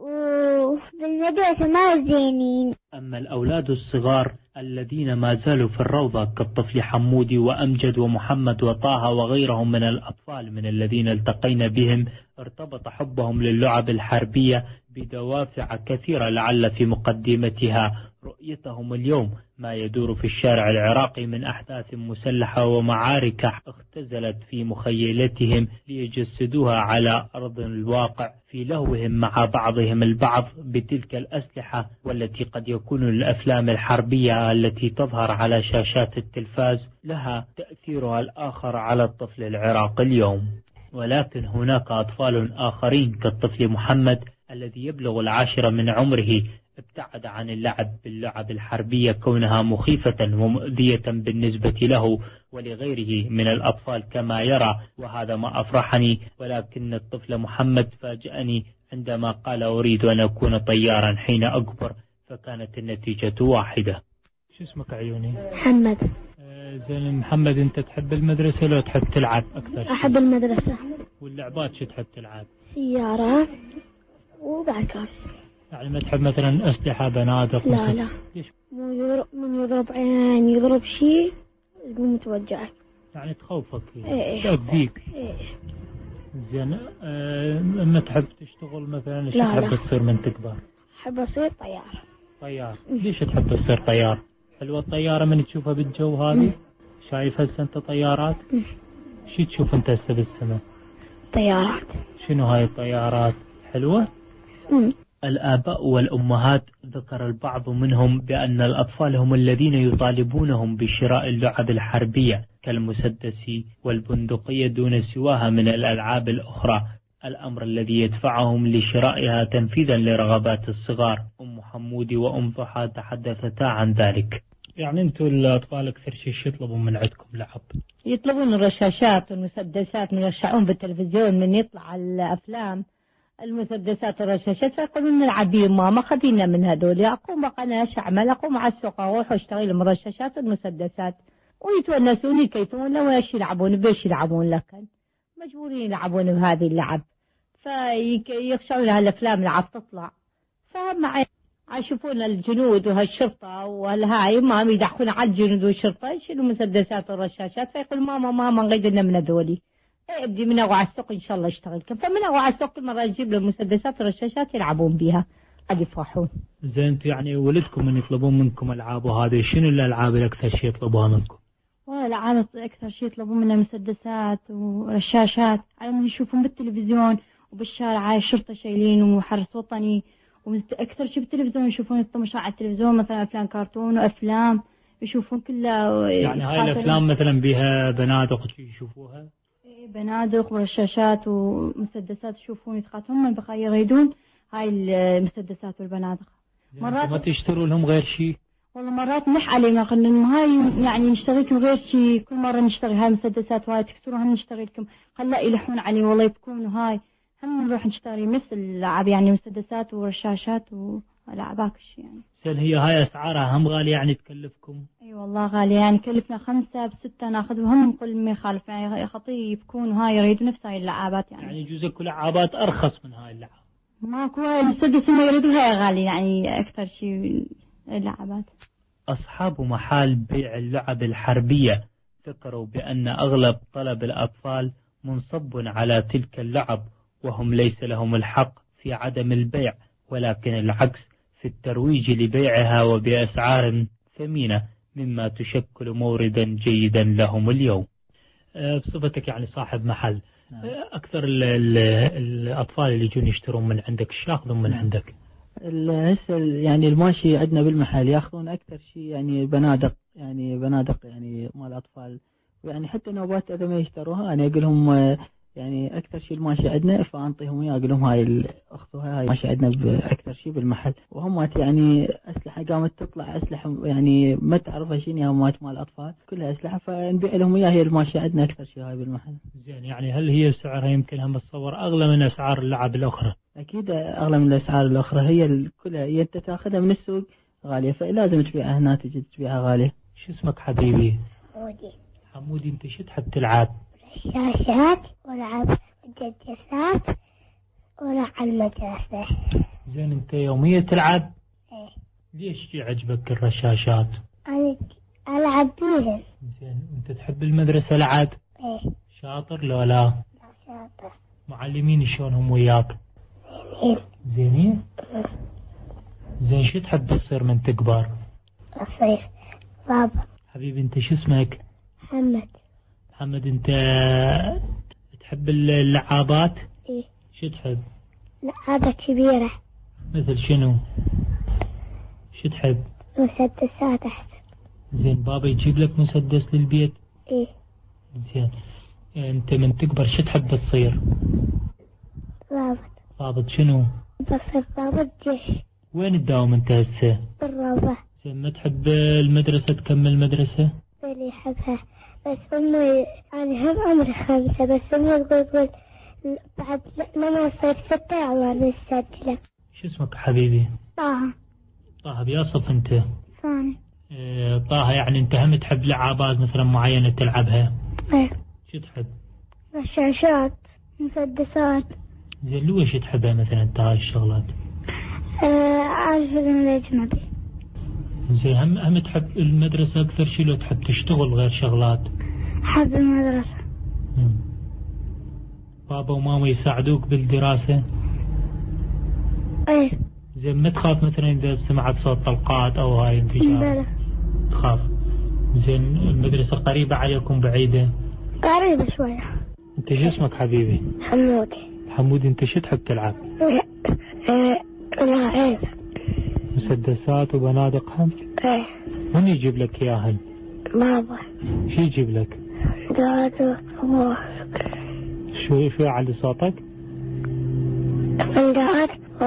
وبالمدرسة ما زينين. أما الأولاد الصغار الذين ما زالوا في الروضة كالطفل حمودي وأمجد ومحمد وطه وغيرهم من الأطفال من الذين التقينا بهم، ارتبط حبهم للعب الحربية بدوافع كثيرة، لعل في مقدمتها رؤيتهم اليوم ما يدور في الشارع العراقي من أحداث مسلحة ومعارك اختزلت في مخيلتهم ليجسدوها على أرض الواقع في لهوهم مع بعضهم البعض بتلك الأسلحة، والتي قد يكون الأفلام الحربية التي تظهر على شاشات التلفاز لها تأثيرها الآخر على الطفل العراقي اليوم. ولكن هناك أطفال آخرين كالطفل محمد الذي يبلغ العاشرة من عمره ابتعد عن اللعب باللعب الحربية كونها مخيفة ومؤذية بالنسبة له ولغيره من الأطفال كما يرى، وهذا ما أفرحني. ولكن الطفل محمد فاجأني عندما قال أريد أن أكون طيارا حين أكبر، فكانت النتيجة واحدة. شو اسمك عيوني؟ محمد. آه زين محمد، أنت تحب المدرسة لو تحب تلعب أكثر؟ أحب المدرسة. واللعبات شو تحب تلعب؟ سيارة وبعكاس. يعني ما تحب مثلا أسلحة بنادق؟ لا لا. ليش؟ من يضرب عين يضرب شيء يقوم متوجعك، يعني تخوفك ايه تأذيك. ايه. زين أه ما تحب تشتغل مثلا؟ ايش لا تحب لا. تصير من تكبر؟ أحب أصير طيار. طيار. ليش تحب تصير طيار؟ حلوة الطيارة من تشوفها بالجو هذه؟ شايف هسه أنت طيارات؟ شو تشوف أنت هسه بالسماء؟ طيارات. شنو هاي الطيارات؟ حلوة؟ مم. الآباء والأمهات ذكر البعض منهم بأن الأطفال هم الذين يطالبونهم بشراء اللعب الحربية كالمسدس والبندقية دون سواها من الألعاب الأخرى، الأمر الذي يدفعهم لشرائها تنفيذا لرغبات الصغار. أم حمودي وأم ضحى تحدثتا عن ذلك. يعني أنتم الأطفال أكثر شيء يطلبوا من عندكم لعب؟ يطلبون الرشاشات والمسدسات، من يرشعون بالتلفزيون من يطلع الأفلام المسدسات والرشاشات، فيقولون نلعب بهم ماما خذينا من هذول. أقوم بقى أنا إيش أعمل؟ أقوم على السوق أروح وأشتري لهم الرشاشات والمسدسات ويتونسون يكيفون وإيش يلعبون بإيش يلعبون، لكن مجبورين يلعبون بهذه اللعب، فيخشون هالأفلام لعب تطلع. فمع يشوفون الجنود وهالشرطة وهالهاي ما يدحون على الجنود والشرطة يشيلوا مسدسات والرشاشات، فيقول ماما ماما نريد لنا من هذولي. إيه ابدي من أروح على السوق إن شاء الله اشتغل كم، فمن أروح على السوق كل مرة يجيب لهم مسدسات والرشاشات يلعبون بيها قد يفرحون. زين انتم يعني ولدكم من يطلبون منكم ألعاب وهذه، شنو الألعاب اللي أكثر شيء يطلبوها منكم؟ والله الألعاب أكثر شيء يطلبون منا مسدسات ورشاشات، على ما يشوفون بالتلفزيون وبالشارع على الشرطة شايلين وحرس وطني، وأكثر شيء بالتلفزيون يشوفون يطمشون على التلفزيون مثلا أفلام كرتون وأفلام يشوفون كلها. يعني هاي الأفلام مثلا بها بنادق يشوفوها؟ إيه بنادق ورشاشات ومسدسات يشوفون يتقاتلون من بقى يريدون هاي المسدسات والبنادق. مرات ما تشتروا لهم غير شيء؟ والله مرات نح علينا قلنا هاي يعني نشتري لكم غير شيء، كل مرة نشتري هاي المسدسات وهاي تكسروها نشتري لكم، خلا يلحون علي والله يبكون وهاي هم نروح نشتري مثل اللعب يعني مسدسات ورشاشات والألعاب هاكش يعني. زين هي هاي أسعارها هم غالية يعني تكلفكم؟ أي أيوة والله غالية يعني كلفنا خمسة بستة ناخذ، وهم كل ما يخالف يعني خطي يبكون وهاي يريدوا نفس هاي اللعابات يعني. يعني يجوز كل لعابات أرخص من هاي اللعب؟ ماكو، المسدس ما يريدوا هاي غالي يعني أكثر شيء اللعبات. أصحاب محال بيع اللعب الحربية ذكروا بأن أغلب طلب الأطفال منصب على تلك اللعب، وهم ليس لهم الحق في عدم البيع، ولكن العكس في الترويج لبيعها وبأسعار ثمينة، مما تشكل موردا جيدا لهم اليوم. بصفتك يعني صاحب محل، أكثر ال ال الأطفال اللي يجون يشترون من عندك ايش ياخذون من عندك؟ هسه يعني الماشي عندنا بالمحل ياخذون أكثر شيء يعني بنادق، يعني بنادق يعني مال أطفال، يعني حتى نوبات إذا ما يشتروها أنا أقول لهم يعني أكثر شيء الماشي عندنا فأنطيهم إياه، أقول لهم هاي الأخت هاي ماشي عندنا بأكثر شيء بالمحل، وهم يعني أسلحة قامت تطلع أسلحة يعني ما تعرفها شنو هم مال الأطفال كلها أسلحة، فنبيع لهم إياها هي الماشي عندنا أكثر شيء هاي بالمحل. زين يعني هل هي سعرها يمكن هم تصور أغلى من أسعار اللعب الأخرى؟ أكيد أغلى من الأسعار الأخرى، هي كلها هي أنت تأخذها من السوق غالية فلازم تبيعها هنا تجي تبيعها غالية. شو اسمك حبيبي؟ حمودي. حمودي أنت شو تحب تلعب؟ رشاشات والعب مسدسات وراح على المدرسة. زين انت يوميا تلعب؟ ايه. ليش يعجبك الرشاشات؟ انا العب بيهم. زين انت تحب المدرسة العب؟ ايه. شاطر لو لا؟ لا شاطر. معلمين شلونهم وياك؟ زينين. زينين؟ زين شو تحب تصير من تكبر؟ اصير بابا. حبيبي انت شو اسمك؟ محمد. محمد انت تحب اللعابات؟ ايه. شو تحب؟ لعابة كبيرة. مثل شنو؟ شو تحب؟ مسدسات احسن. زين بابا يجيب لك مسدس للبيت؟ ايه. زين انت من تكبر شو تحب تصير؟ ضابط. ضابط شنو؟ بصير ضابط جيش. وين تداوم انت هسه؟ بالروضة. زين ما تحب المدرسة تكمل مدرسة؟ اللي يحبها بس امي انا هم عمري خمسة بس امي تقول تقول بعد لما اصير ستة عمر نسجله. شو اسمك حبيبي؟ طه. طه بيا صف انت؟ ثاني. اه طه يعني انت هم تحب لعابات مثلا معينة تلعبها؟ ايه. شو تحب؟ رشاشات مسدسات. زين لو ايش تحبها مثلا انت هاي الشغلات؟ اه اعرف الفيلم الاجنبي. زين هم هم تحب المدرسة أكثر شيء لو تحب تشتغل غير شغلات؟ أحب المدرسة. مم. بابا وماما يساعدوك بالدراسة؟ ايه. زين ما تخاف مثلا إذا سمعت صوت طلقات أو هاي انفجار؟ بلى. تخاف. زين المدرسة قريبة عليكم بعيدة؟ قريبة شوية. أنت شو اسمك حبيبي؟ حمودي. حمودي أنت شو تحب تلعب؟ ايه العاب. مسدسات وبنادق هم؟ ايه. من يجيب لك إياهن؟ بابا. شو يجيب لك؟ شو شو على صوتك؟ بندقات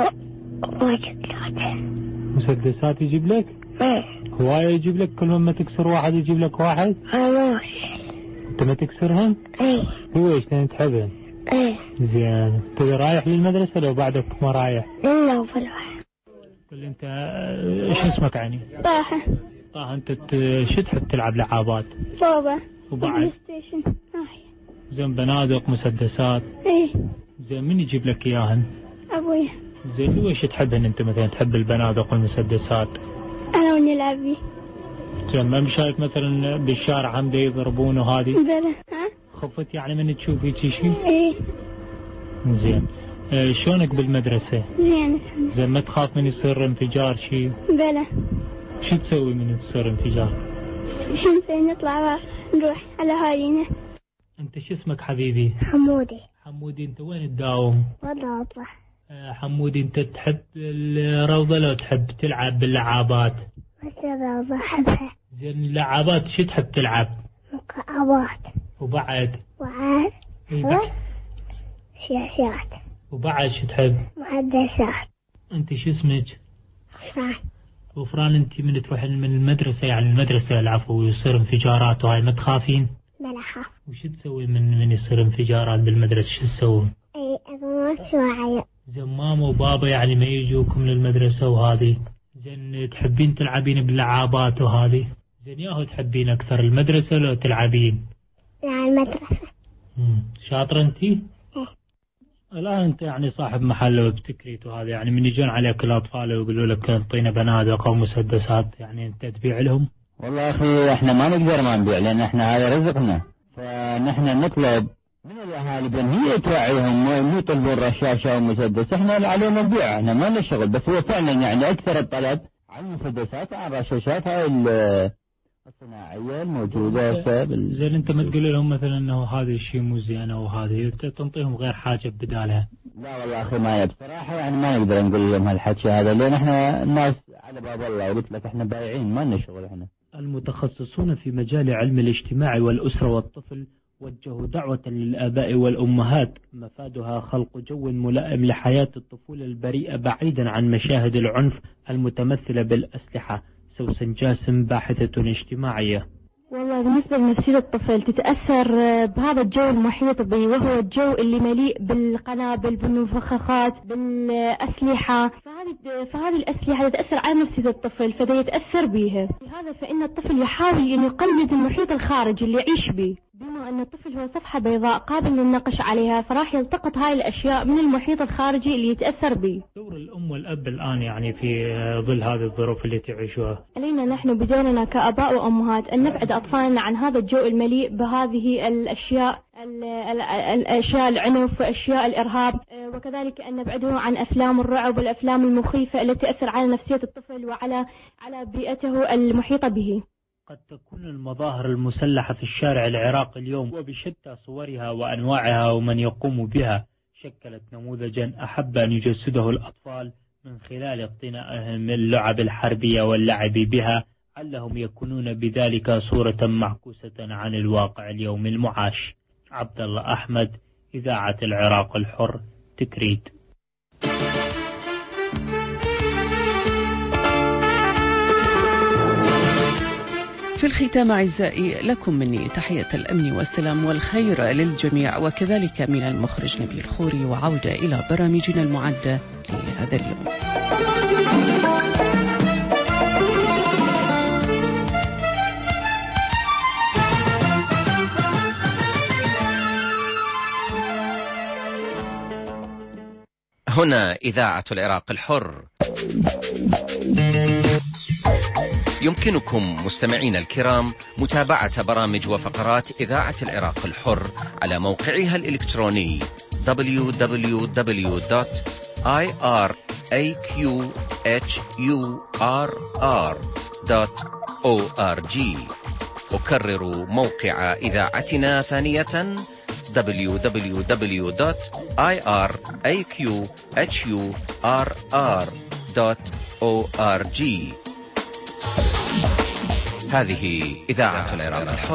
وشوكولاتة. مسدسات يجيب لك؟ ايه. هواية يجيب لك؟ كل ما تكسر واحد يجيب لك واحد؟ خلاص. انت ما تكسرهن؟ ايه. هو ايش لين تحبهن؟ ايه. زين. انت رايح للمدرسة لو بعدك ما رايح؟ لا بروح. قل لي انت ايش اسمك يعني؟ طه. طه. انت شو تحب تلعب لعابات؟ بابا. وبعد؟ بلاي ستيشن. زين بنادق مسدسات؟ ايه. زين من يجيب لك اياهن؟ ابويا. زين ليش تحبهن انت مثلا تحب البنادق والمسدسات؟ انا ونلعب بيه. زين ما شايف مثلا بالشارع هم يضربون وهذه؟ بلى. ها؟ خفت يعني من تشوفي شيء؟ ايه. زين. اه شلونك بالمدرسة؟ زين. زين ما تخاف من يصير انفجار شيء؟ بلى. شو تسوي من يصير انفجار؟ شو نسوي؟ نطلع نروح على هالينا. انت شو اسمك حبيبي؟ حمودي. حمودي. انت وين تداوم؟ والله اطلع. اه حمودي انت تحب الروضة لو تحب تلعب باللعابات؟ بس الروضة احبها. زين اللعابات شو تحب تلعب؟ مكعبات. وبعد؟ وعاد. ايه شاشات. وبعد شو تحب؟ محدثات. انت شو اسمك؟ فران. وفران انت من تروح من المدرسة يعني المدرسة العفو ويصير انفجارات وهاي ما تخافين؟ بلا خاف. وش تسوي من من يصير انفجارات بالمدرسة شو تسوي؟ اي اموت شوية. زين ماما وبابا يعني ما يجوكم للمدرسة وهذه؟ زين تحبين تلعبين باللعابات وهذه؟ زين ياهو تحبين اكثر المدرسة لو تلعبين؟ لا المدرسة. امم شاطرة انتي؟ ايه. الآن أنت يعني صاحب محل وبتكريت وهذا يعني من يجون عليك الأطفال ويقولوا لك انطينا بنادق أو مسدسات يعني أنت تبيع لهم؟ والله أخي إحنا ما نقدر ما نبيع لأن إحنا هذا رزقنا، فنحن نطلب من الأهالي بأن هي توعيهم مو يطلبون رشاشة ومسدس، إحنا اللي علينا نبيع، إحنا ما لنا شغل، بس هو فعلا يعني أكثر الطلب عن المسدسات وعن الرشاشات هاي الصناعية الموجودة. زين أنت ما تقول لهم مثلا أنه هذا الشيء مو زين أو هذه تنطيهم غير حاجة بدالها؟ لا والله أخي ما بصراحة يعني ما نقدر نقول لهم هالحكي هذا لأن إحنا الناس على باب الله، وقلت لك إحنا بايعين ما لنا شغل إحنا. المتخصصون في مجال علم الاجتماع والأسرة والطفل وجهوا دعوة للآباء والأمهات مفادها خلق جو ملائم لحياة الطفولة البريئة بعيدا عن مشاهد العنف المتمثلة بالأسلحة. سوسن جاسم باحثة اجتماعية. والله بالنسبة لنفسية الطفل تتأثر بهذا الجو المحيط به، وهو الجو اللي مليء بالقنابل بالمفخخات بالأسلحة، فهذه فهذه الأسلحة تتأثر على نفسية الطفل فده يتأثر بها. لهذا فإن الطفل يحاول أن يقلد المحيط الخارجي اللي يعيش به، بما أن الطفل هو صفحة بيضاء قابل للنقش عليها، فراح يلتقط هاي الأشياء من المحيط الخارجي اللي يتأثر به. دور الأم والأب الآن يعني في ظل هذه الظروف اللي تعيشوها، علينا نحن بدورنا كآباء وأمهات أن نبعد أطفالنا عن هذا الجو المليء بهذه الأشياء الأشياء العنف وأشياء الإرهاب، وكذلك أن نبعده عن أفلام الرعب والأفلام المخيفة التي تأثر على نفسية الطفل وعلى على بيئته المحيطة به. قد تكون المظاهر المسلحة في الشارع العراقي اليوم وبشتى صورها وأنواعها ومن يقوم بها شكلت نموذجا أحب أن يجسده الأطفال من خلال اقتنائهم اللعب الحربية واللعب بها، علهم يكونون بذلك صورة معكوسة عن الواقع اليومي المعاش. عبد الله أحمد، إذاعة العراق الحر، تكريت. في الختام أعزائي لكم مني تحية الأمن والسلام والخير للجميع، وكذلك من المخرج نبيل خوري، وعودة إلى برامجنا المعدة لهذا اليوم. هنا إذاعة العراق الحر. يمكنكم مستمعين الكرام متابعة برامج وفقرات إذاعة العراق الحر على موقعها الإلكتروني دبليو دبليو دبليو دوت آي آر إيه كيو إتش يو آر آر دوت أو آر جي. أكرر موقع إذاعتنا ثانية دبليو دبليو دبليو دوت آي آر إيه كيو إتش يو آر آر دوت أو آر جي. هذه إذاعة العراق الحر.